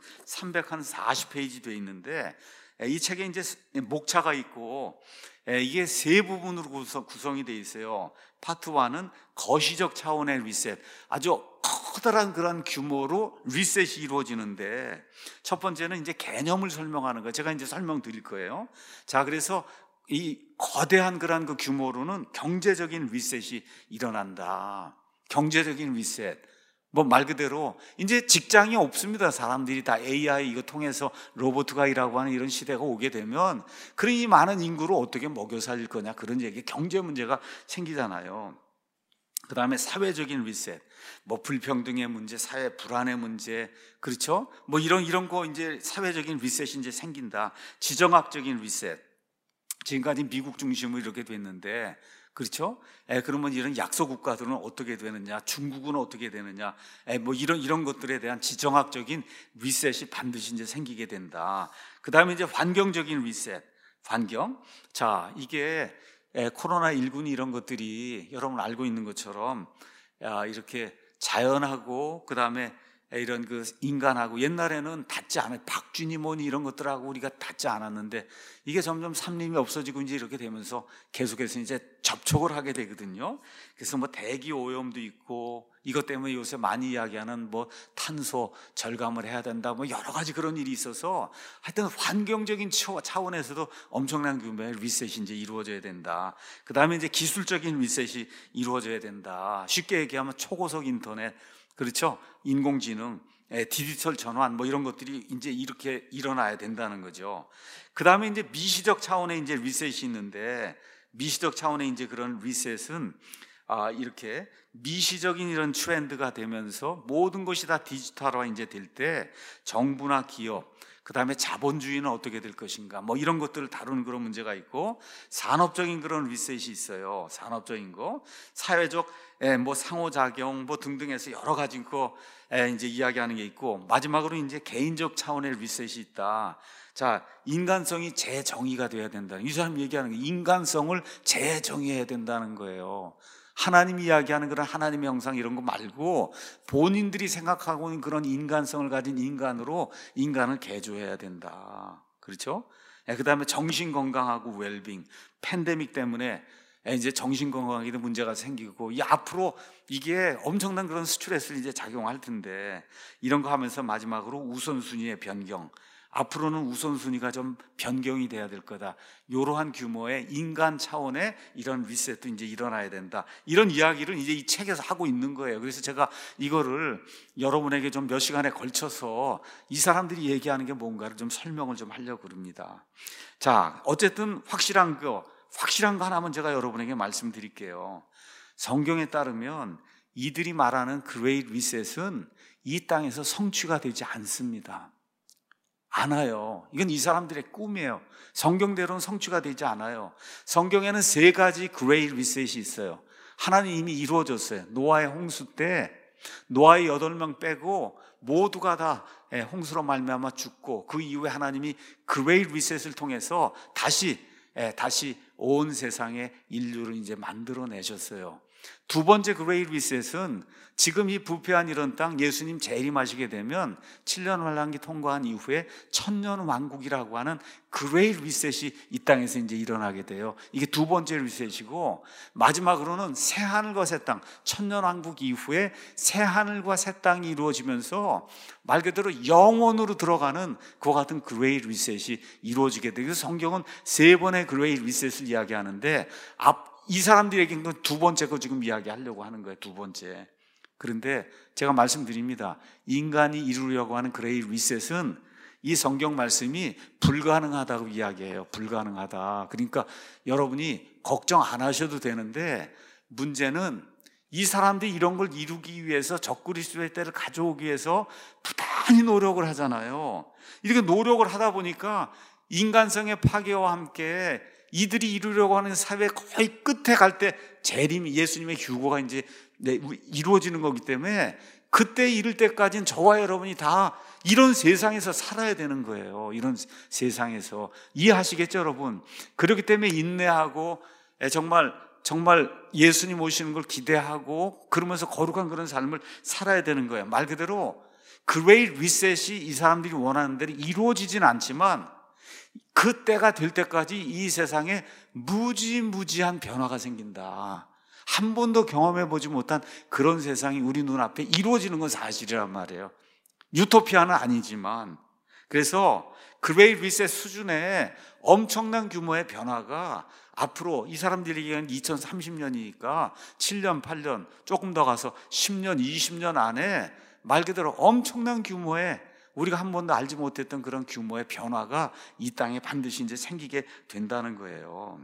340페이지 돼 있는데, 이 책에 이제 목차가 있고 이게 세 부분으로 구성이 돼 있어요. 파트 1은 거시적 차원의 리셋, 아주 커다란 그런 규모로 리셋이 이루어지는데, 첫 번째는 이제 개념을 설명하는 거예요. 제가 이제 설명드릴 거예요. 자, 그래서 이 거대한 그런 그 규모로는 경제적인 리셋이 일어난다. 경제적인 리셋. 뭐 말 그대로 이제 직장이 없습니다. 사람들이 다 AI 이거 통해서 로봇가 일하고 하는 이런 시대가 오게 되면, 그러니 많은 인구를 어떻게 먹여 살릴 거냐, 그런 얘기, 경제 문제가 생기잖아요. 그 다음에 사회적인 리셋, 뭐 불평등의 문제, 사회 불안의 문제, 그렇죠? 뭐 이런 거 이제 사회적인 리셋이 이제 생긴다. 지정학적인 리셋, 지금까지 미국 중심으로 이렇게 됐는데, 그렇죠? 그러면 이런 약소 국가들은 어떻게 되느냐, 중국은 어떻게 되느냐, 뭐 이런 것들에 대한 지정학적인 리셋이 반드시 이제 생기게 된다. 그 다음에 이제 환경적인 리셋, 환경. 자, 이게 코로나19 이런 것들이 여러분 알고 있는 것처럼 이렇게 자연하고 그 다음에 이런 그 인간하고 옛날에는 닿지 않아요. 박쥐니 뭐니 이런 것들하고 우리가 닿지 않았는데, 이게 점점 산림이 없어지고 이제 이렇게 되면서 계속해서 이제 접촉을 하게 되거든요. 그래서 뭐 대기 오염도 있고, 이것 때문에 요새 많이 이야기하는 뭐 탄소 절감을 해야 된다, 뭐 여러 가지 그런 일이 있어서 하여튼 환경적인 차원에서도 엄청난 규모의 리셋이 이제 이루어져야 된다. 그 다음에 이제 기술적인 리셋이 이루어져야 된다. 쉽게 얘기하면 초고속 인터넷, 그렇죠? 인공지능, 디지털 전환, 뭐 이런 것들이 이제 이렇게 일어나야 된다는 거죠. 그 다음에 이제 미시적 차원의 이제 리셋이 있는데, 미시적 차원의 이제 그런 리셋은 이렇게 미시적인 이런 트렌드가 되면서 모든 것이 다 디지털화 이제 될 때, 정부나 기업, 그 다음에 자본주의는 어떻게 될 것인가, 뭐 이런 것들을 다루는 그런 문제가 있고, 산업적인 그런 리셋이 있어요. 산업적인 거, 사회적 뭐 상호작용 뭐 등등해서 여러 가지 거 이제 이야기하는 게 있고, 마지막으로 이제 개인적 차원의 리셋이 있다. 자, 인간성이 재정의가 돼야 된다. 이 사람 얘기하는 게 인간성을 재정의해야 된다는 거예요. 하나님이 이야기하는 그런 하나님의 형상 이런 거 말고 본인들이 생각하고 있는 그런 인간성을 가진 인간으로 인간을 개조해야 된다. 그렇죠? 그 다음에 정신건강하고 웰빙, 팬데믹 때문에 이제 정신건강에도 문제가 생기고, 이 앞으로 이게 엄청난 그런 스트레스를 이제 작용할 텐데, 이런 거 하면서 마지막으로 우선순위의 변경, 앞으로는 우선순위가 좀 변경이 돼야 될 거다. 이러한 규모의 인간 차원의 이런 리셋도 이제 일어나야 된다. 이런 이야기를 이제 이 책에서 하고 있는 거예요. 그래서 제가 이거를 여러분에게 좀 몇 시간에 걸쳐서 이 사람들이 얘기하는 게 뭔가를 좀 설명을 좀 하려고 합니다. 자, 어쨌든 확실한 거 하나만 제가 여러분에게 말씀드릴게요. 성경에 따르면 이들이 말하는 그레이트 리셋은 이 땅에서 성취가 되지 않습니다. 않아요. 이건 이 사람들의 꿈이에요. 성경대로는 성취가 되지 않아요. 성경에는 세 가지 그레이트 리셋이 있어요. 하나님 이미 이루어졌어요. 노아의 홍수 때 노아의 8명 빼고 모두가 다 홍수로 말미암아 죽고, 그 이후에 하나님이 그레이트 리셋을 통해서 다시 온 세상에 인류를 이제 만들어내셨어요. 두 번째 그레이트 리셋은 지금 이 부패한 이런 땅, 예수님 재림하시게 되면 7년 환란기 통과한 이후에 천년 왕국이라고 하는 그레이트 리셋이 이 땅에서 이제 일어나게 돼요. 이게 두 번째 리셋이고, 마지막으로는 새 하늘과 새 땅, 천년 왕국 이후에 새 하늘과 새 땅이 이루어지면서 말 그대로 영원으로 들어가는 그와 같은 그레이트 리셋이 이루어지게 돼요. 그래서 성경은 세 번의 그레이트 리셋을 이야기하는데, 이 사람들에게는 두 번째 거 지금 이야기하려고 하는 거예요. 두 번째. 그런데 제가 말씀드립니다. 인간이 이루려고 하는 그레이트 리셋은 이 성경 말씀이 불가능하다고 이야기해요. 불가능하다. 그러니까 여러분이 걱정 안 하셔도 되는데, 문제는 이 사람들이 이런 걸 이루기 위해서, 적그리스도의 때를 가져오기 위해서 부단히 노력을 하잖아요. 이렇게 노력을 하다 보니까 인간성의 파괴와 함께 이들이 이루려고 하는 사회 거의 끝에 갈 때 재림이, 예수님의 휴거가 이제 이루어지는 거기 때문에, 그때 이를 때까지는 저와 여러분이 다 이런 세상에서 살아야 되는 거예요. 이런 세상에서. 이해하시겠죠, 여러분? 그렇기 때문에 인내하고 정말 정말 예수님 오시는 걸 기대하고 그러면서 거룩한 그런 삶을 살아야 되는 거예요. 말 그대로 그레이트 리셋이 이 사람들이 원하는 대로 이루어지진 않지만 그 때가 될 때까지 이 세상에 무지무지한 변화가 생긴다. 한 번도 경험해 보지 못한 그런 세상이 우리 눈앞에 이루어지는 건 사실이란 말이에요. 유토피아는 아니지만. 그래서 그레이트 리셋 수준의 엄청난 규모의 변화가 앞으로 이 사람들이 얘기하는 2030년이니까 7년, 8년, 조금 더 가서 10년, 20년 안에 말 그대로 엄청난 규모의 우리가 한 번도 알지 못했던 그런 규모의 변화가 이 땅에 반드시 이제 생기게 된다는 거예요.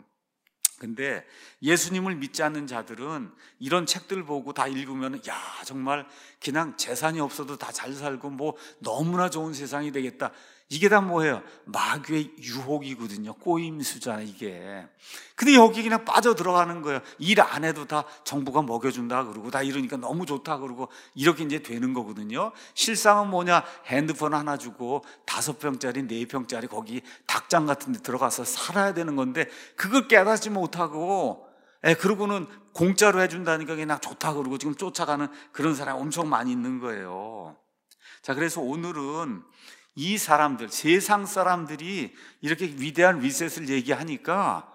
근데 예수님을 믿지 않는 자들은 이런 책들 보고 다 읽으면 야 정말 그냥 재산이 없어도 다 잘 살고 뭐 너무나 좋은 세상이 되겠다. 이게 다 뭐예요? 마귀의 유혹이거든요. 꼬임수잖아 이게. 근데 여기 그냥 빠져 들어가는 거예요. 일 안 해도 다 정부가 먹여준다 그러고 다 이러니까 너무 좋다 그러고 이렇게 이제 되는 거거든요. 실상은 뭐냐? 핸드폰 하나 주고 5평짜리 4평짜리 거기 닭장 같은 데 들어가서 살아야 되는 건데 그걸 깨닫지 못하고 그러고는 공짜로 해준다니까 그냥 좋다 그러고 지금 쫓아가는 그런 사람이 엄청 많이 있는 거예요. 자, 그래서 오늘은 이 사람들, 세상 사람들이 이렇게 위대한 리셋을 얘기하니까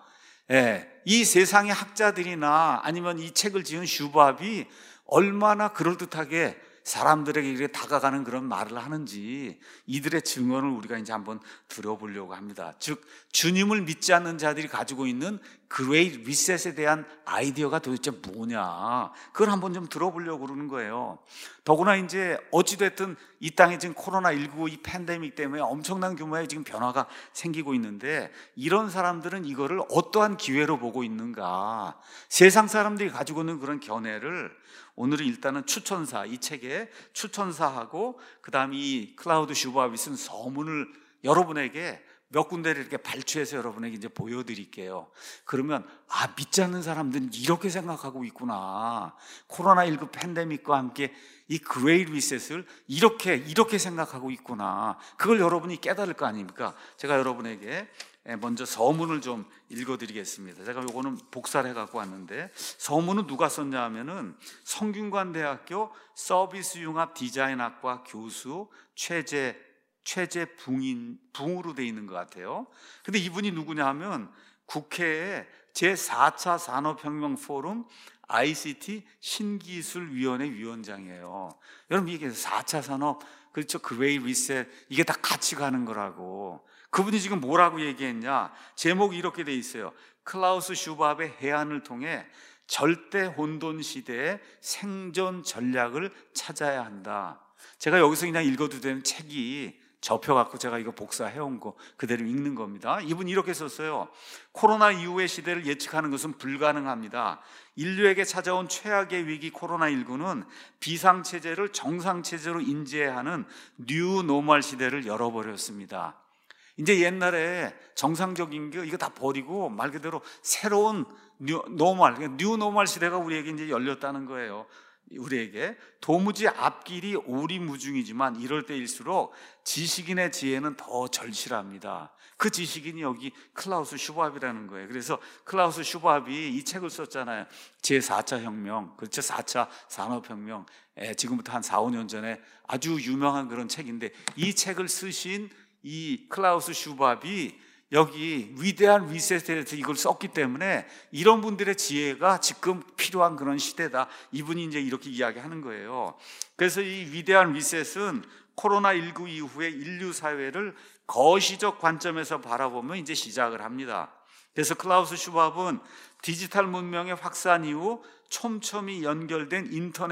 이 세상의 학자들이나 아니면 이 책을 지은 슈밥이 얼마나 그럴듯하게 사람들에게 이렇게 다가가는 그런 말을 하는지 이들의 증언을 우리가 이제 한번 들어보려고 합니다. 즉 주님을 믿지 않는 자들이 가지고 있는 그레이트 리셋에 대한 아이디어가 도대체 뭐냐, 그걸 한번 좀 들어보려고 그러는 거예요. 더구나 이제 어찌됐든 이 땅에 지금 코로나19 이 팬데믹 때문에 엄청난 규모의 지금 변화가 생기고 있는데 이런 사람들은 이거를 어떠한 기회로 보고 있는가, 세상 사람들이 가지고 있는 그런 견해를 오늘은 일단은 추천사, 이 책에 추천사하고 그 다음 이 클라우드 슈밥이 쓴 서문을 여러분에게 몇 군데를 이렇게 발췌해서 여러분에게 이제 보여드릴게요. 그러면 믿지 않는 사람들은 이렇게 생각하고 있구나. 코로나19 팬데믹과 함께 이 그레이트 리셋을 이렇게 생각하고 있구나. 그걸 여러분이 깨달을 거 아닙니까? 제가 여러분에게 먼저 서문을 좀 읽어드리겠습니다. 제가 요거는 복사를 해갖고 왔는데 서문은 누가 썼냐 하면은 성균관대학교 서비스융합 디자인학과 교수 최재붕으로 돼 있는 것 같아요. 근데 이분이 누구냐 하면 국회에 제4차 산업혁명 포럼 ICT 신기술위원회 위원장이에요. 여러분 이게 4차 산업, 그렇죠? 그레이트 리셋, 이게 다 같이 가는 거라고. 그분이 지금 뭐라고 얘기했냐? 제목이 이렇게 돼 있어요. 클라우스 슈밥의 해안을 통해 절대 혼돈 시대의 생존 전략을 찾아야 한다. 제가 여기서 그냥 읽어도 되는 책이 접혀갖고 제가 이거 복사해온 거 그대로 읽는 겁니다. 이분이 이렇게 썼어요. 코로나 이후의 시대를 예측하는 것은 불가능합니다. 인류에게 찾아온 최악의 위기 코로나19는 비상체제를 정상체제로 인지해야 하는 뉴 노멀 시대를 열어버렸습니다. 이제 옛날에 정상적인 게 이거 다 버리고 말 그대로 새로운 뉴 노멀 시대가 우리에게 이제 열렸다는 거예요. 우리에게 도무지 앞길이 오리무중이지만 이럴 때일수록 지식인의 지혜는 더 절실합니다. 그 지식인이 여기 클라우스 슈밥이라는 거예요. 그래서 클라우스 슈밥이 이 책을 썼잖아요. 제4차 혁명, 그렇죠? 4차 산업혁명. 지금부터 한 4, 5년 전에 아주 유명한 그런 책인데 이 책을 쓰신 이 클라우스 슈밥이 여기 위대한 리셋에서 이걸 썼기 때문에 이런 분들의 지혜가 지금 필요한 그런 시대다. 이분이 이제 이렇게 이야기하는 거예요. 그래서 이 위대한 리셋은 코로나19 이후에 인류 사회를 거시적 관점에서 바라보면 이제 시작을 합니다. 그래서 클라우스 슈밥은 디지털 문명의 확산 이후 촘촘히 연결된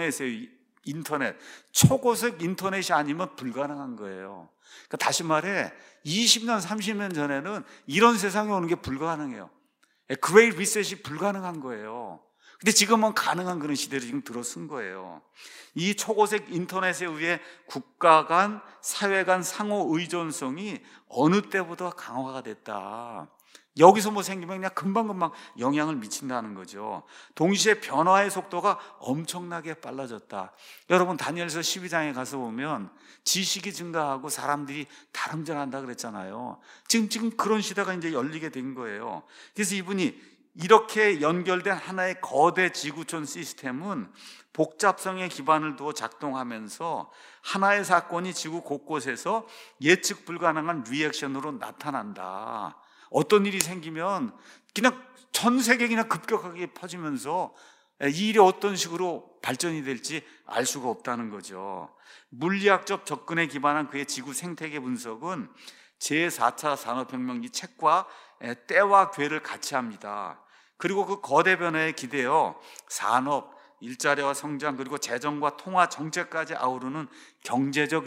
인터넷, 초고속 인터넷이 아니면 불가능한 거예요. 그러니까 다시 말해 20년, 30년 전에는 이런 세상이 오는 게 불가능해요. 그레이트 리셋이 불가능한 거예요. 근데 지금은 가능한 그런 시대를 지금 들어선 거예요. 이 초고속 인터넷에 의해 국가 간, 사회 간 상호 의존성이 어느 때보다 강화가 됐다. 여기서 뭐 생기면 그냥 금방금방 영향을 미친다는 거죠. 동시에 변화의 속도가 엄청나게 빨라졌다. 여러분 다니엘서 12장에 가서 보면 지식이 증가하고 사람들이 다름질한다 그랬잖아요. 지금 그런 시대가 이제 열리게 된 거예요. 그래서 이분이 이렇게 연결된 하나의 거대 지구촌 시스템은 복잡성의 기반을 두어 작동하면서 하나의 사건이 지구 곳곳에서 예측 불가능한 리액션으로 나타난다. 어떤 일이 생기면 그냥 전 세계에 그냥 급격하게 퍼지면서 이 일이 어떤 식으로 발전이 될지 알 수가 없다는 거죠. 물리학적 접근에 기반한 그의 지구 생태계 분석은 제4차 산업혁명 이 책과 때와 궤를 같이 합니다. 그리고 그 거대 변화에 기대어 산업, 일자리와 성장, 그리고 재정과 통화 정책까지 아우르는 경제적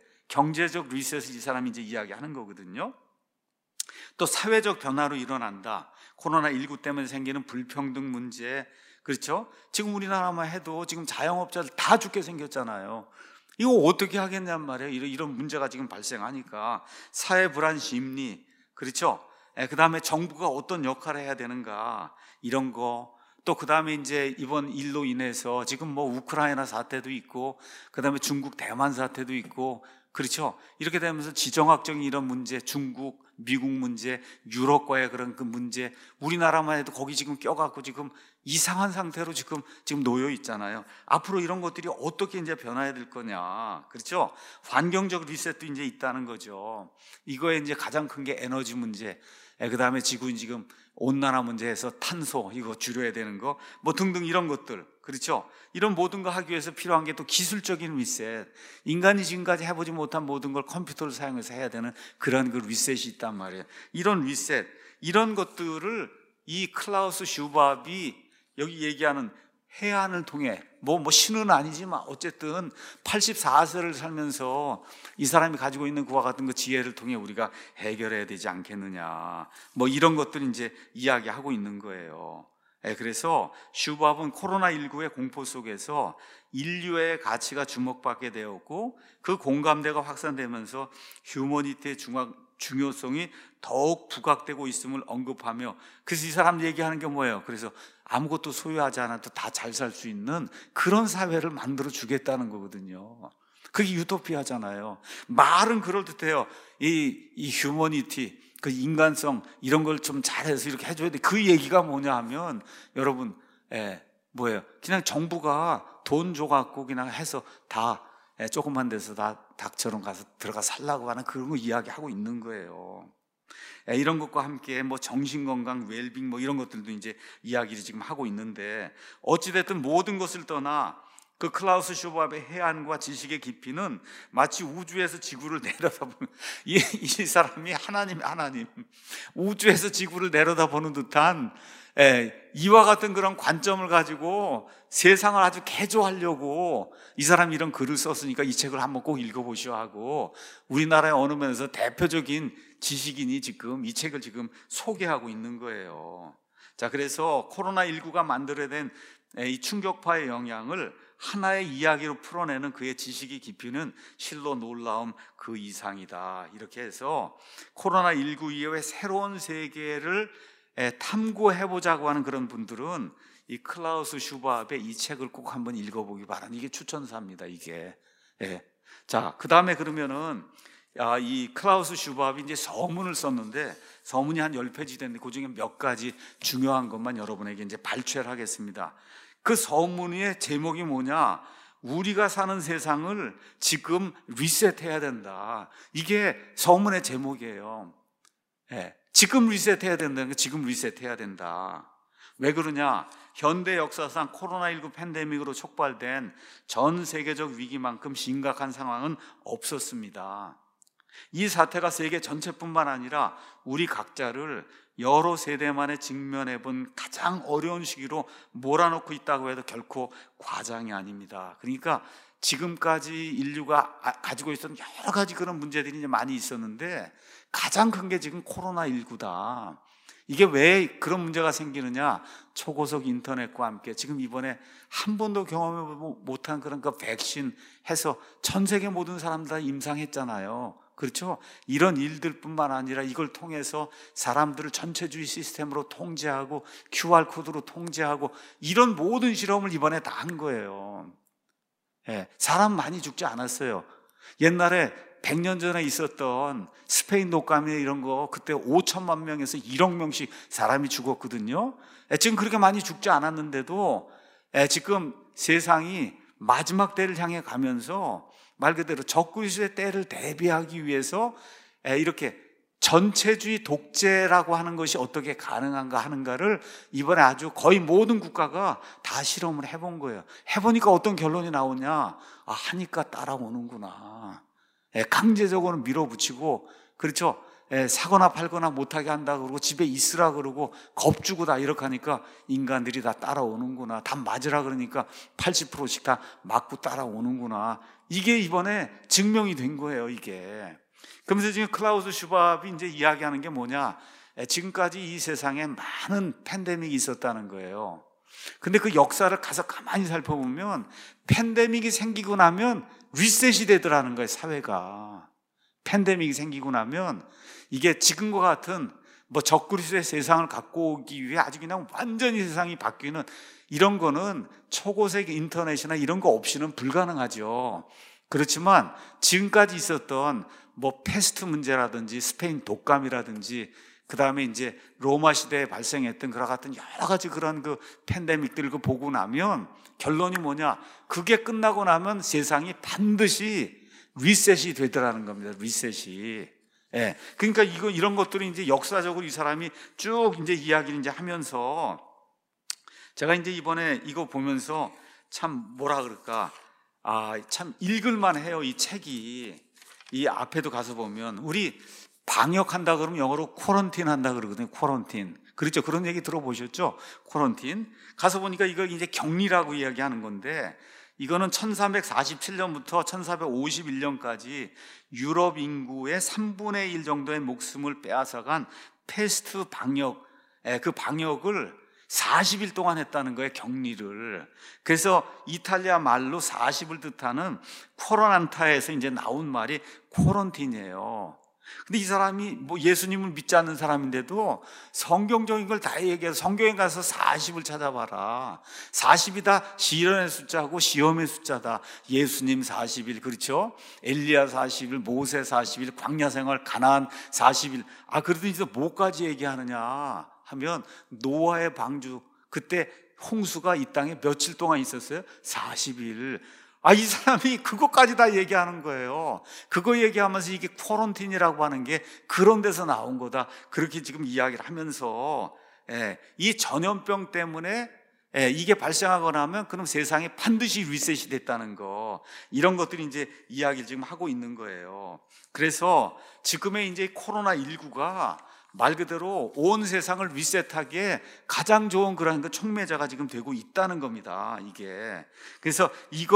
리셋을 이 사람이 이제 이야기하는 거거든요. 또 사회적 변화로 일어난다. 코로나19 때문에 생기는 불평등 문제, 그렇죠? 지금 우리나라만 해도 지금 자영업자들 다 죽게 생겼잖아요. 이거 어떻게 하겠냔 말이에요. 이런 문제가 지금 발생하니까 사회 불안 심리, 그렇죠? 그 다음에 정부가 어떤 역할을 해야 되는가, 이런 거. 또 그 다음에 이제 이번 일로 인해서 지금 뭐 우크라이나 사태도 있고, 그 다음에 중국 대만 사태도 있고, 그렇죠? 이렇게 되면서 지정학적인 이런 문제, 중국, 미국 문제, 유럽과의 그런 그 문제, 우리나라만 해도 거기 지금 껴갖고 지금 이상한 상태로 지금 놓여 있잖아요. 앞으로 이런 것들이 어떻게 이제 변화해야 될 거냐, 그렇죠? 환경적 리셋도 이제 있다는 거죠. 이거에 이제 가장 큰 게 에너지 문제, 그 다음에 지구 지금 온난화 문제에서 탄소 이거 줄여야 되는 거, 뭐 등등 이런 것들, 그렇죠? 이런 모든 거 하기 위해서 필요한 게 또 기술적인 리셋, 인간이 지금까지 해보지 못한 모든 걸 컴퓨터를 사용해서 해야 되는 그런 그 리셋이 있단 말이에요. 이런 리셋, 이런 것들을 이 클라우스 슈밥이 여기 얘기하는 해안을 통해 뭐 신은 아니지만 어쨌든 84세를 살면서 이 사람이 가지고 있는 그와 같은 그 지혜를 통해 우리가 해결해야 되지 않겠느냐, 뭐 이런 것들 이제 이야기하고 있는 거예요. 그래서 슈밥은 코로나19의 공포 속에서 인류의 가치가 주목받게 되었고 그 공감대가 확산되면서 휴머니티의 중요성이 더욱 부각되고 있음을 언급하며, 그래서 이 사람 얘기하는 게 뭐예요? 그래서 아무것도 소유하지 않아도 다 잘 살 수 있는 그런 사회를 만들어 주겠다는 거거든요. 그게 유토피아잖아요. 말은 그럴듯해요. 이 휴머니티, 그 인간성, 이런 걸 좀 잘해서 이렇게 해줘야 돼. 그 얘기가 뭐냐 하면 여러분, 뭐예요? 그냥 정부가 돈 줘갖고 그냥 해서 다 조금만 돼서 다 닭처럼 가서 들어가 살라고 하는 그런 거 이야기하고 있는 거예요. 이런 것과 함께 뭐 정신건강, 웰빙 뭐 이런 것들도 이제 이야기를 지금 하고 있는데, 어찌됐든 모든 것을 떠나 그 클라우스 슈밥의 해안과 지식의 깊이는 마치 우주에서 지구를 내려다보는 이 사람이 하나님 우주에서 지구를 내려다보는 듯한 이와 같은 그런 관점을 가지고 세상을 아주 개조하려고 이 사람이 이런 글을 썼으니까 이 책을 한번 꼭 읽어보시오 하고, 우리나라의 어느 면에서 대표적인 지식인이 지금 이 책을 지금 소개하고 있는 거예요. 자, 그래서 코로나19가 만들어낸 이 충격파의 영향을 하나의 이야기로 풀어내는 그의 지식의 깊이는 실로 놀라움 그 이상이다. 이렇게 해서 코로나19 이후의 새로운 세계를 탐구해보자고 하는 그런 분들은 이 클라우스 슈밥의 이 책을 꼭 한번 읽어보기 바랍니다. 이게 추천사입니다, 이게. 자, 그 다음에 그러면은 이 클라우스 슈밥이 이제 서문을 썼는데, 서문이 한 10페이지 됐는데 그 중에 몇 가지 중요한 것만 여러분에게 이제 발췌를 하겠습니다. 그 서문의 제목이 뭐냐? 우리가 사는 세상을 지금 리셋해야 된다. 이게 서문의 제목이에요. 지금 리셋해야 된다는 게 지금 리셋해야 된다. 왜 그러냐? 현대 역사상 코로나19 팬데믹으로 촉발된 전 세계적 위기만큼 심각한 상황은 없었습니다. 이 사태가 세계 전체뿐만 아니라 우리 각자를 여러 세대 만에 직면해 본 가장 어려운 시기로 몰아넣고 있다고 해도 결코 과장이 아닙니다. 그러니까 지금까지 인류가 가지고 있었던 여러 가지 그런 문제들이 이제 많이 있었는데 가장 큰 게 지금 코로나19다. 이게 왜 그런 문제가 생기느냐? 초고속 인터넷과 함께 지금 이번에 한 번도 경험해 못한 그런 그 백신 해서 전 세계 모든 사람들 다 임상했잖아요. 그렇죠? 이런 일들뿐만 아니라 이걸 통해서 사람들을 전체주의 시스템으로 통제하고 QR코드로 통제하고 이런 모든 실험을 이번에 다 한 거예요. 사람 많이 죽지 않았어요. 옛날에 100년 전에 있었던 스페인 독감이나 이런 거 그때 5천만 명에서 1억 명씩 사람이 죽었거든요. 지금 그렇게 많이 죽지 않았는데도 지금 세상이 마지막 때를 향해 가면서 말 그대로 적그리스도의 때를 대비하기 위해서 이렇게 전체주의 독재라고 하는 것이 어떻게 가능한가 하는가를 이번에 아주 거의 모든 국가가 다 실험을 해본 거예요. 해보니까 어떤 결론이 나오냐? 하니까 따라오는구나. 강제적으로 밀어붙이고, 그렇죠? 사거나 팔거나 못하게 한다 그러고 집에 있으라 그러고 겁주고 다 이렇게 하니까 인간들이 다 따라오는구나. 다 맞으라 그러니까 80%씩 다 맞고 따라오는구나. 이게 이번에 증명이 된 거예요, 이게. 그러면서 지금 클라우스 슈밥이 이제 이야기하는 게 뭐냐? 지금까지 이 세상에 많은 팬데믹이 있었다는 거예요. 근데 그 역사를 가서 가만히 살펴보면 팬데믹이 생기고 나면 리셋이 되더라는 거예요, 사회가. 팬데믹이 생기고 나면 이게 지금과 같은 적그리스도의 세상을 갖고 오기 위해 아주 그냥 완전히 세상이 바뀌는 이런 거는 초고색 인터넷이나 이런 거 없이는 불가능하죠. 그렇지만 지금까지 있었던 패스트 문제라든지 스페인 독감이라든지 그 다음에 이제 로마 시대에 발생했던 그와 같은 여러 가지 그런 그 팬데믹들을 보고 나면 결론이 뭐냐? 그게 끝나고 나면 세상이 반드시 리셋이 되더라는 겁니다. 리셋이. 그러니까 이런 것들이 이제 역사적으로 이 사람이 쭉 이제 이야기를 이제 하면서 제가 이제 이번에 이거 보면서 참 뭐라 그럴까? 참 읽을만 해요, 이 책이. 이 앞에도 가서 보면 우리 방역한다 그러면 영어로 쿼런틴 한다 그러거든요. 쿼런틴. 그렇죠. 그런 얘기 들어보셨죠? 쿼런틴. 가서 보니까 이걸 이제 격리라고 이야기하는 건데 이거는 1347년부터 1451년까지 유럽 인구의 3분의 1 정도의 목숨을 빼앗아간 패스트 방역, 그 방역을 40일 동안 했다는 거예요, 격리를. 그래서 이탈리아 말로 40을 뜻하는 코로난타에서 이제 나온 말이 쿼런틴이에요. 근데 이 사람이 예수님을 믿지 않는 사람인데도 성경적인 걸 다 얘기해서 성경에 가서 40을 찾아봐라. 40이 다 시련의 숫자고 시험의 숫자다. 예수님 40일, 그렇죠? 엘리야 40일, 모세 40일, 광야 생활, 가나안 40일. 그래도 이제 뭐까지 얘기하느냐 하면 노아의 방주, 그때 홍수가 이 땅에 며칠 동안 있었어요? 40일. 이 사람이 그것까지 다 얘기하는 거예요. 그거 얘기하면서 이게 쿼런틴이라고 하는 게 그런 데서 나온 거다. 그렇게 지금 이야기를 하면서 이 전염병 때문에 이게 발생하거나 하면 그럼 세상에 반드시 리셋이 됐다는 거, 이런 것들이 이제 이야기를 지금 하고 있는 거예요. 그래서 지금의 이제 코로나19가 말 그대로 온 세상을 리셋하기에 가장 좋은 그런 촉매자가 지금 되고 있다는 겁니다, 이게. 그래서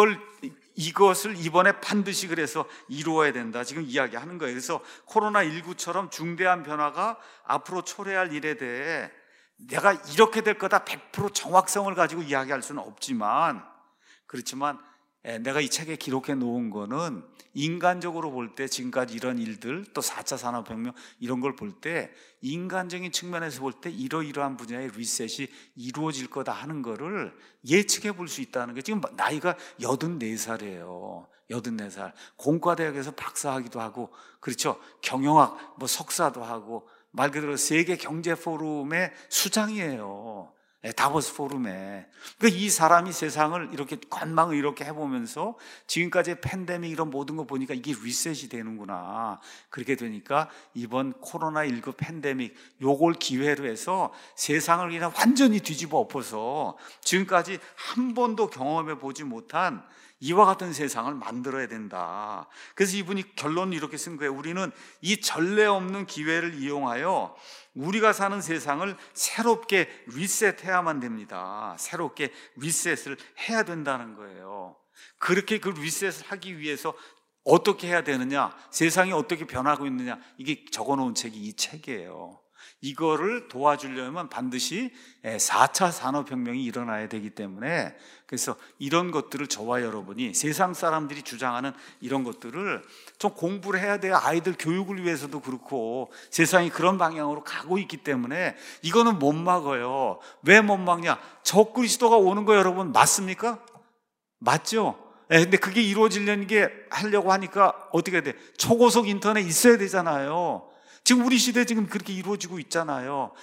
이것을 이번에 반드시 그래서 이루어야 된다, 지금 이야기하는 거예요. 그래서 코로나19처럼 중대한 변화가 앞으로 초래할 일에 대해 내가 이렇게 될 거다 100% 정확성을 가지고 이야기할 수는 없지만, 그렇지만 내가 이 책에 기록해 놓은 거는 인간적으로 볼 때 지금까지 이런 일들, 또 4차 산업혁명 이런 걸 볼 때 인간적인 측면에서 볼 때 이러이러한 분야의 리셋이 이루어질 거다 하는 거를 예측해 볼 수 있다는 게, 지금 나이가 84살이에요. 84살. 공과대학에서 박사하기도 하고, 그렇죠? 경영학 석사도 하고, 말 그대로 세계 경제 포럼의 수장이에요. 다보스 포럼에. 그러니까 이 사람이 세상을 이렇게 관망을 이렇게 해보면서 지금까지의 팬데믹 이런 모든 거 보니까 이게 리셋이 되는구나. 그렇게 되니까 이번 코로나19 팬데믹 요걸 기회로 해서 세상을 그냥 완전히 뒤집어 엎어서 지금까지 한 번도 경험해 보지 못한 이와 같은 세상을 만들어야 된다. 그래서 이분이 결론을 이렇게 쓴 거예요. 우리는 이 전례 없는 기회를 이용하여 우리가 사는 세상을 새롭게 리셋해야만 됩니다. 새롭게 리셋을 해야 된다는 거예요. 그렇게 그 리셋을 하기 위해서 어떻게 해야 되느냐, 세상이 어떻게 변하고 있느냐, 이게 적어놓은 책이 이 책이에요. 이거를 도와주려면 반드시 4차 산업혁명이 일어나야 되기 때문에, 그래서 이런 것들을 저와 여러분이 세상 사람들이 주장하는 이런 것들을 좀 공부를 해야 돼요. 아이들 교육을 위해서도 그렇고 세상이 그런 방향으로 가고 있기 때문에 이거는 못 막아요. 왜 못 막냐? 적그리스도가 오는 거 여러분 맞습니까? 맞죠? 근데 그게 이루어지려는 게 하려고 하니까 어떻게 해야 돼? 초고속 인터넷 있어야 되잖아요. 지금 우리 시대 지금 그렇게 이루어지고 있잖아요.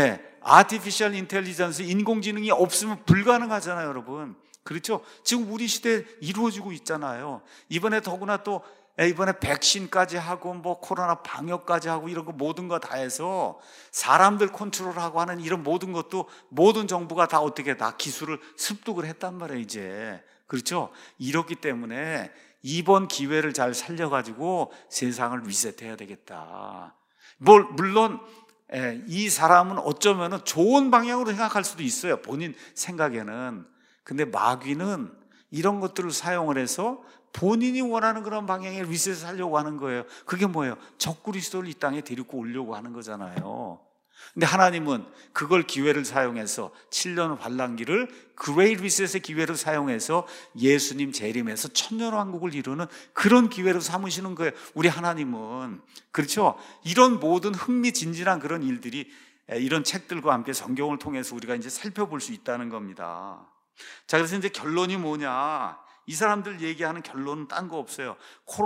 아티피셜 인텔리전스, 인공지능이 없으면 불가능하잖아요, 여러분. 그렇죠? 지금 우리 시대에 이루어지고 있잖아요. 이번에 더구나 또 이번에 백신까지 하고 뭐 코로나 방역까지 하고 이런 거 모든 거 다 해서 사람들 컨트롤하고 하는 이런 모든 것도 모든 정부가 다 어떻게 다 기술을 습득을 했단 말이에요, 이제. 그렇죠? 이렇기 때문에 이번 기회를 잘 살려가지고 세상을 리셋해야 되겠다. 물론 이 사람은 어쩌면 좋은 방향으로 생각할 수도 있어요, 본인 생각에는. 근데 마귀는 이런 것들을 사용을 해서 본인이 원하는 그런 방향의 리셋을 하려고 하는 거예요. 그게 뭐예요? 적그리스도를 이 땅에 데리고 오려고 하는 거잖아요. 근데 하나님은 그걸 기회를 사용해서 7년 환란기를 그레이트 리셋의 기회를 사용해서 예수님 재림해서 천년왕국을 이루는 그런 기회로 삼으시는 거예요. 우리 하나님은. 그렇죠? 이런 모든 흥미진진한 그런 일들이 이런 책들과 함께 성경을 통해서 우리가 이제 살펴볼 수 있다는 겁니다. 자, 그래서 이제 결론이 뭐냐? 이 사람들 얘기하는 결론은 딴 거 없어요.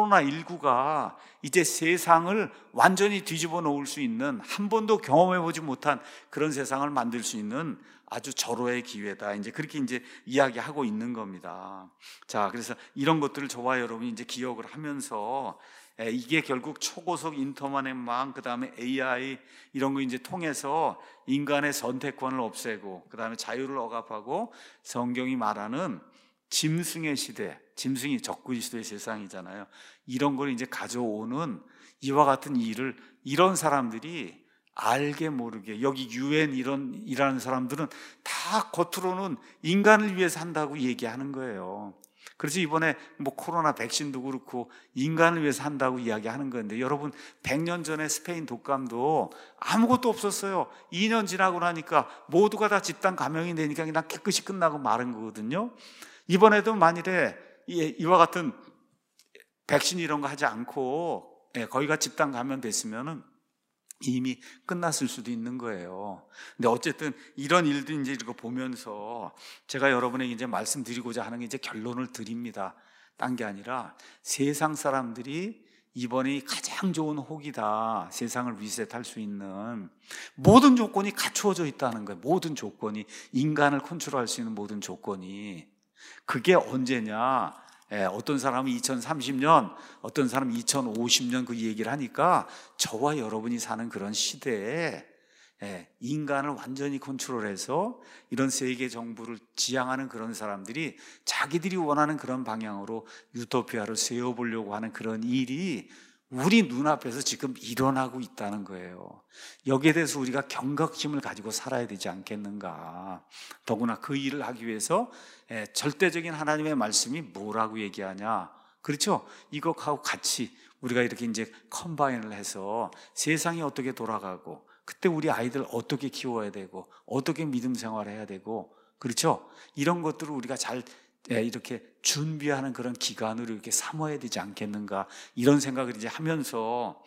코로나19가 이제 세상을 완전히 뒤집어 놓을 수 있는, 한 번도 경험해 보지 못한 그런 세상을 만들 수 있는 아주 절호의 기회다. 이제 그렇게 이제 이야기하고 있는 겁니다. 자, 그래서 이런 것들을 저와 여러분이 이제 기억을 하면서 이게 결국 초고속 인터넷망, 그 다음에 AI 이런 거 이제 통해서 인간의 선택권을 없애고, 그 다음에 자유를 억압하고, 성경이 말하는 짐승의 시대, 짐승이 적그리스도의 세상이잖아요. 이런 걸 이제 가져오는 이와 같은 일을 이런 사람들이 알게 모르게, 여기 UN 일하는 사람들은 다 겉으로는 인간을 위해서 한다고 얘기하는 거예요. 그래서 이번에 뭐 코로나 백신도 그렇고 인간을 위해서 한다고 이야기하는 건데, 여러분 100년 전에 스페인 독감도 아무것도 없었어요. 2년 지나고 나니까 모두가 다 집단 감염이 되니까 그냥 깨끗이 끝나고 마른 거거든요. 이번에도 만일에 이와 같은 백신 이런 거 하지 않고 거기가 집단 감염됐으면은 이미 끝났을 수도 있는 거예요. 근데 어쨌든 이런 일도 이제 이거 보면서 제가 여러분에게 이제 말씀드리고자 하는 게 이제 결론을 드립니다. 딴 게 아니라 세상 사람들이 이번이 가장 좋은 혹이다. 세상을 리셋할 수 있는 모든 조건이 갖추어져 있다는 거예요. 모든 조건이, 인간을 컨트롤할 수 있는 모든 조건이. 그게 언제냐? 어떤 사람은 2030년, 어떤 사람은 2050년 그 얘기를 하니까 저와 여러분이 사는 그런 시대에 인간을 완전히 컨트롤해서 이런 세계 정부를 지향하는 그런 사람들이 자기들이 원하는 그런 방향으로 유토피아를 세워보려고 하는 그런 일이 우리 눈앞에서 지금 일어나고 있다는 거예요. 여기에 대해서 우리가 경각심을 가지고 살아야 되지 않겠는가. 더구나 그 일을 하기 위해서 절대적인 하나님의 말씀이 뭐라고 얘기하냐. 그렇죠? 이것하고 같이 우리가 이렇게 이제 컴바인을 해서 세상이 어떻게 돌아가고, 그때 우리 아이들 어떻게 키워야 되고, 어떻게 믿음 생활을 해야 되고, 그렇죠? 이런 것들을 우리가 잘 이렇게 준비하는 그런 기간으로 이렇게 삼아야 되지 않겠는가, 이런 생각을 이제 하면서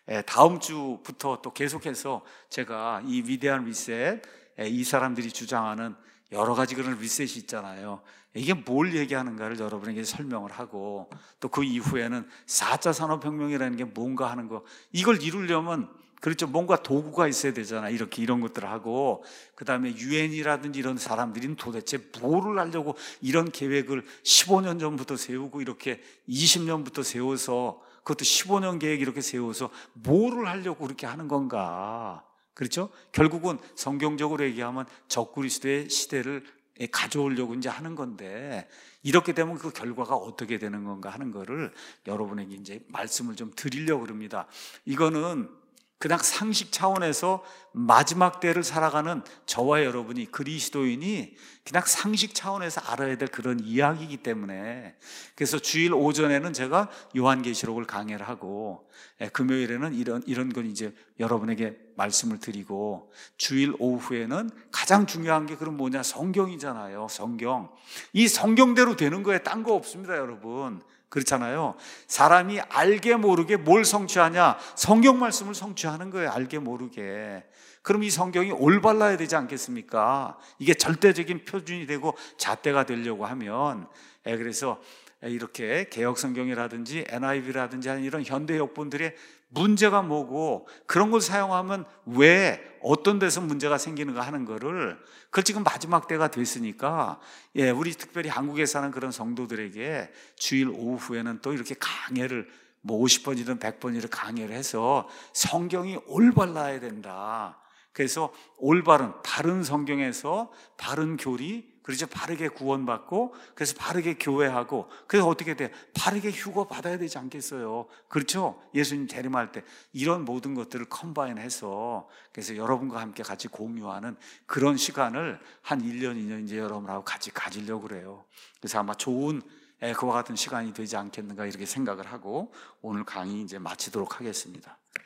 다음 주부터 또 계속해서 제가 이 위대한 리셋, 이 사람들이 주장하는 여러 가지 그런 리셋이 있잖아요. 이게 뭘 얘기하는가를 여러분에게 설명을 하고, 또 그 이후에는 4차 산업혁명이라는 게 뭔가 하는 거, 이걸 이루려면 그렇죠, 뭔가 도구가 있어야 되잖아. 이렇게 이런 것들을 하고, 그 다음에 유엔이라든지 이런 사람들이 도대체 뭐를 하려고 이런 계획을 15년 전부터 세우고 이렇게 20년부터 세워서, 그것도 15년 계획 이렇게 세워서 뭐를 하려고 그렇게 하는 건가. 그렇죠? 결국은 성경적으로 얘기하면 적그리스도의 시대를 가져오려고 이제 하는 건데, 이렇게 되면 그 결과가 어떻게 되는 건가 하는 거를 여러분에게 이제 말씀을 좀 드리려고 합니다. 이거는 그냥 상식 차원에서 마지막 때를 살아가는 저와 여러분이, 그리스도인이 그냥 상식 차원에서 알아야 될 그런 이야기이기 때문에, 그래서 주일 오전에는 제가 요한계시록을 강해를 하고, 금요일에는 이런 건 이제 여러분에게 말씀을 드리고, 주일 오후에는 가장 중요한 게 그럼 뭐냐? 성경이잖아요. 성경. 이 성경대로 되는 거에 딴 거 없습니다, 여러분. 그렇잖아요. 사람이 알게 모르게 뭘 성취하냐? 성경 말씀을 성취하는 거예요. 알게 모르게. 그럼 이 성경이 올바라야 되지 않겠습니까? 이게 절대적인 표준이 되고 잣대가 되려고 하면, 그래서 이렇게 개혁성경이라든지 NIV라든지 하는 이런 현대 역본들의 문제가 뭐고 그런 걸 사용하면 왜 어떤 데서 문제가 생기는가 하는 거를, 그걸 지금 마지막 때가 됐으니까 우리 특별히 한국에 사는 그런 성도들에게 주일 오후에는 또 이렇게 강해를 50번이든 100번이든 강해를 해서 성경이 올바라야 된다. 그래서 올바른 바른 성경에서 바른 교리, 그렇죠, 바르게 구원받고 그래서 바르게 교회하고 그래서 어떻게 돼? 바르게 휴거 받아야 되지 않겠어요? 그렇죠? 예수님 재림할 때 이런 모든 것들을 컴바인해서 그래서 여러분과 함께 같이 공유하는 그런 시간을 한 1년, 2년 이제 여러분하고 같이 가지려고 그래요. 그래서 아마 좋은 그와 같은 시간이 되지 않겠는가 이렇게 생각을 하고 오늘 강의 이제 마치도록 하겠습니다.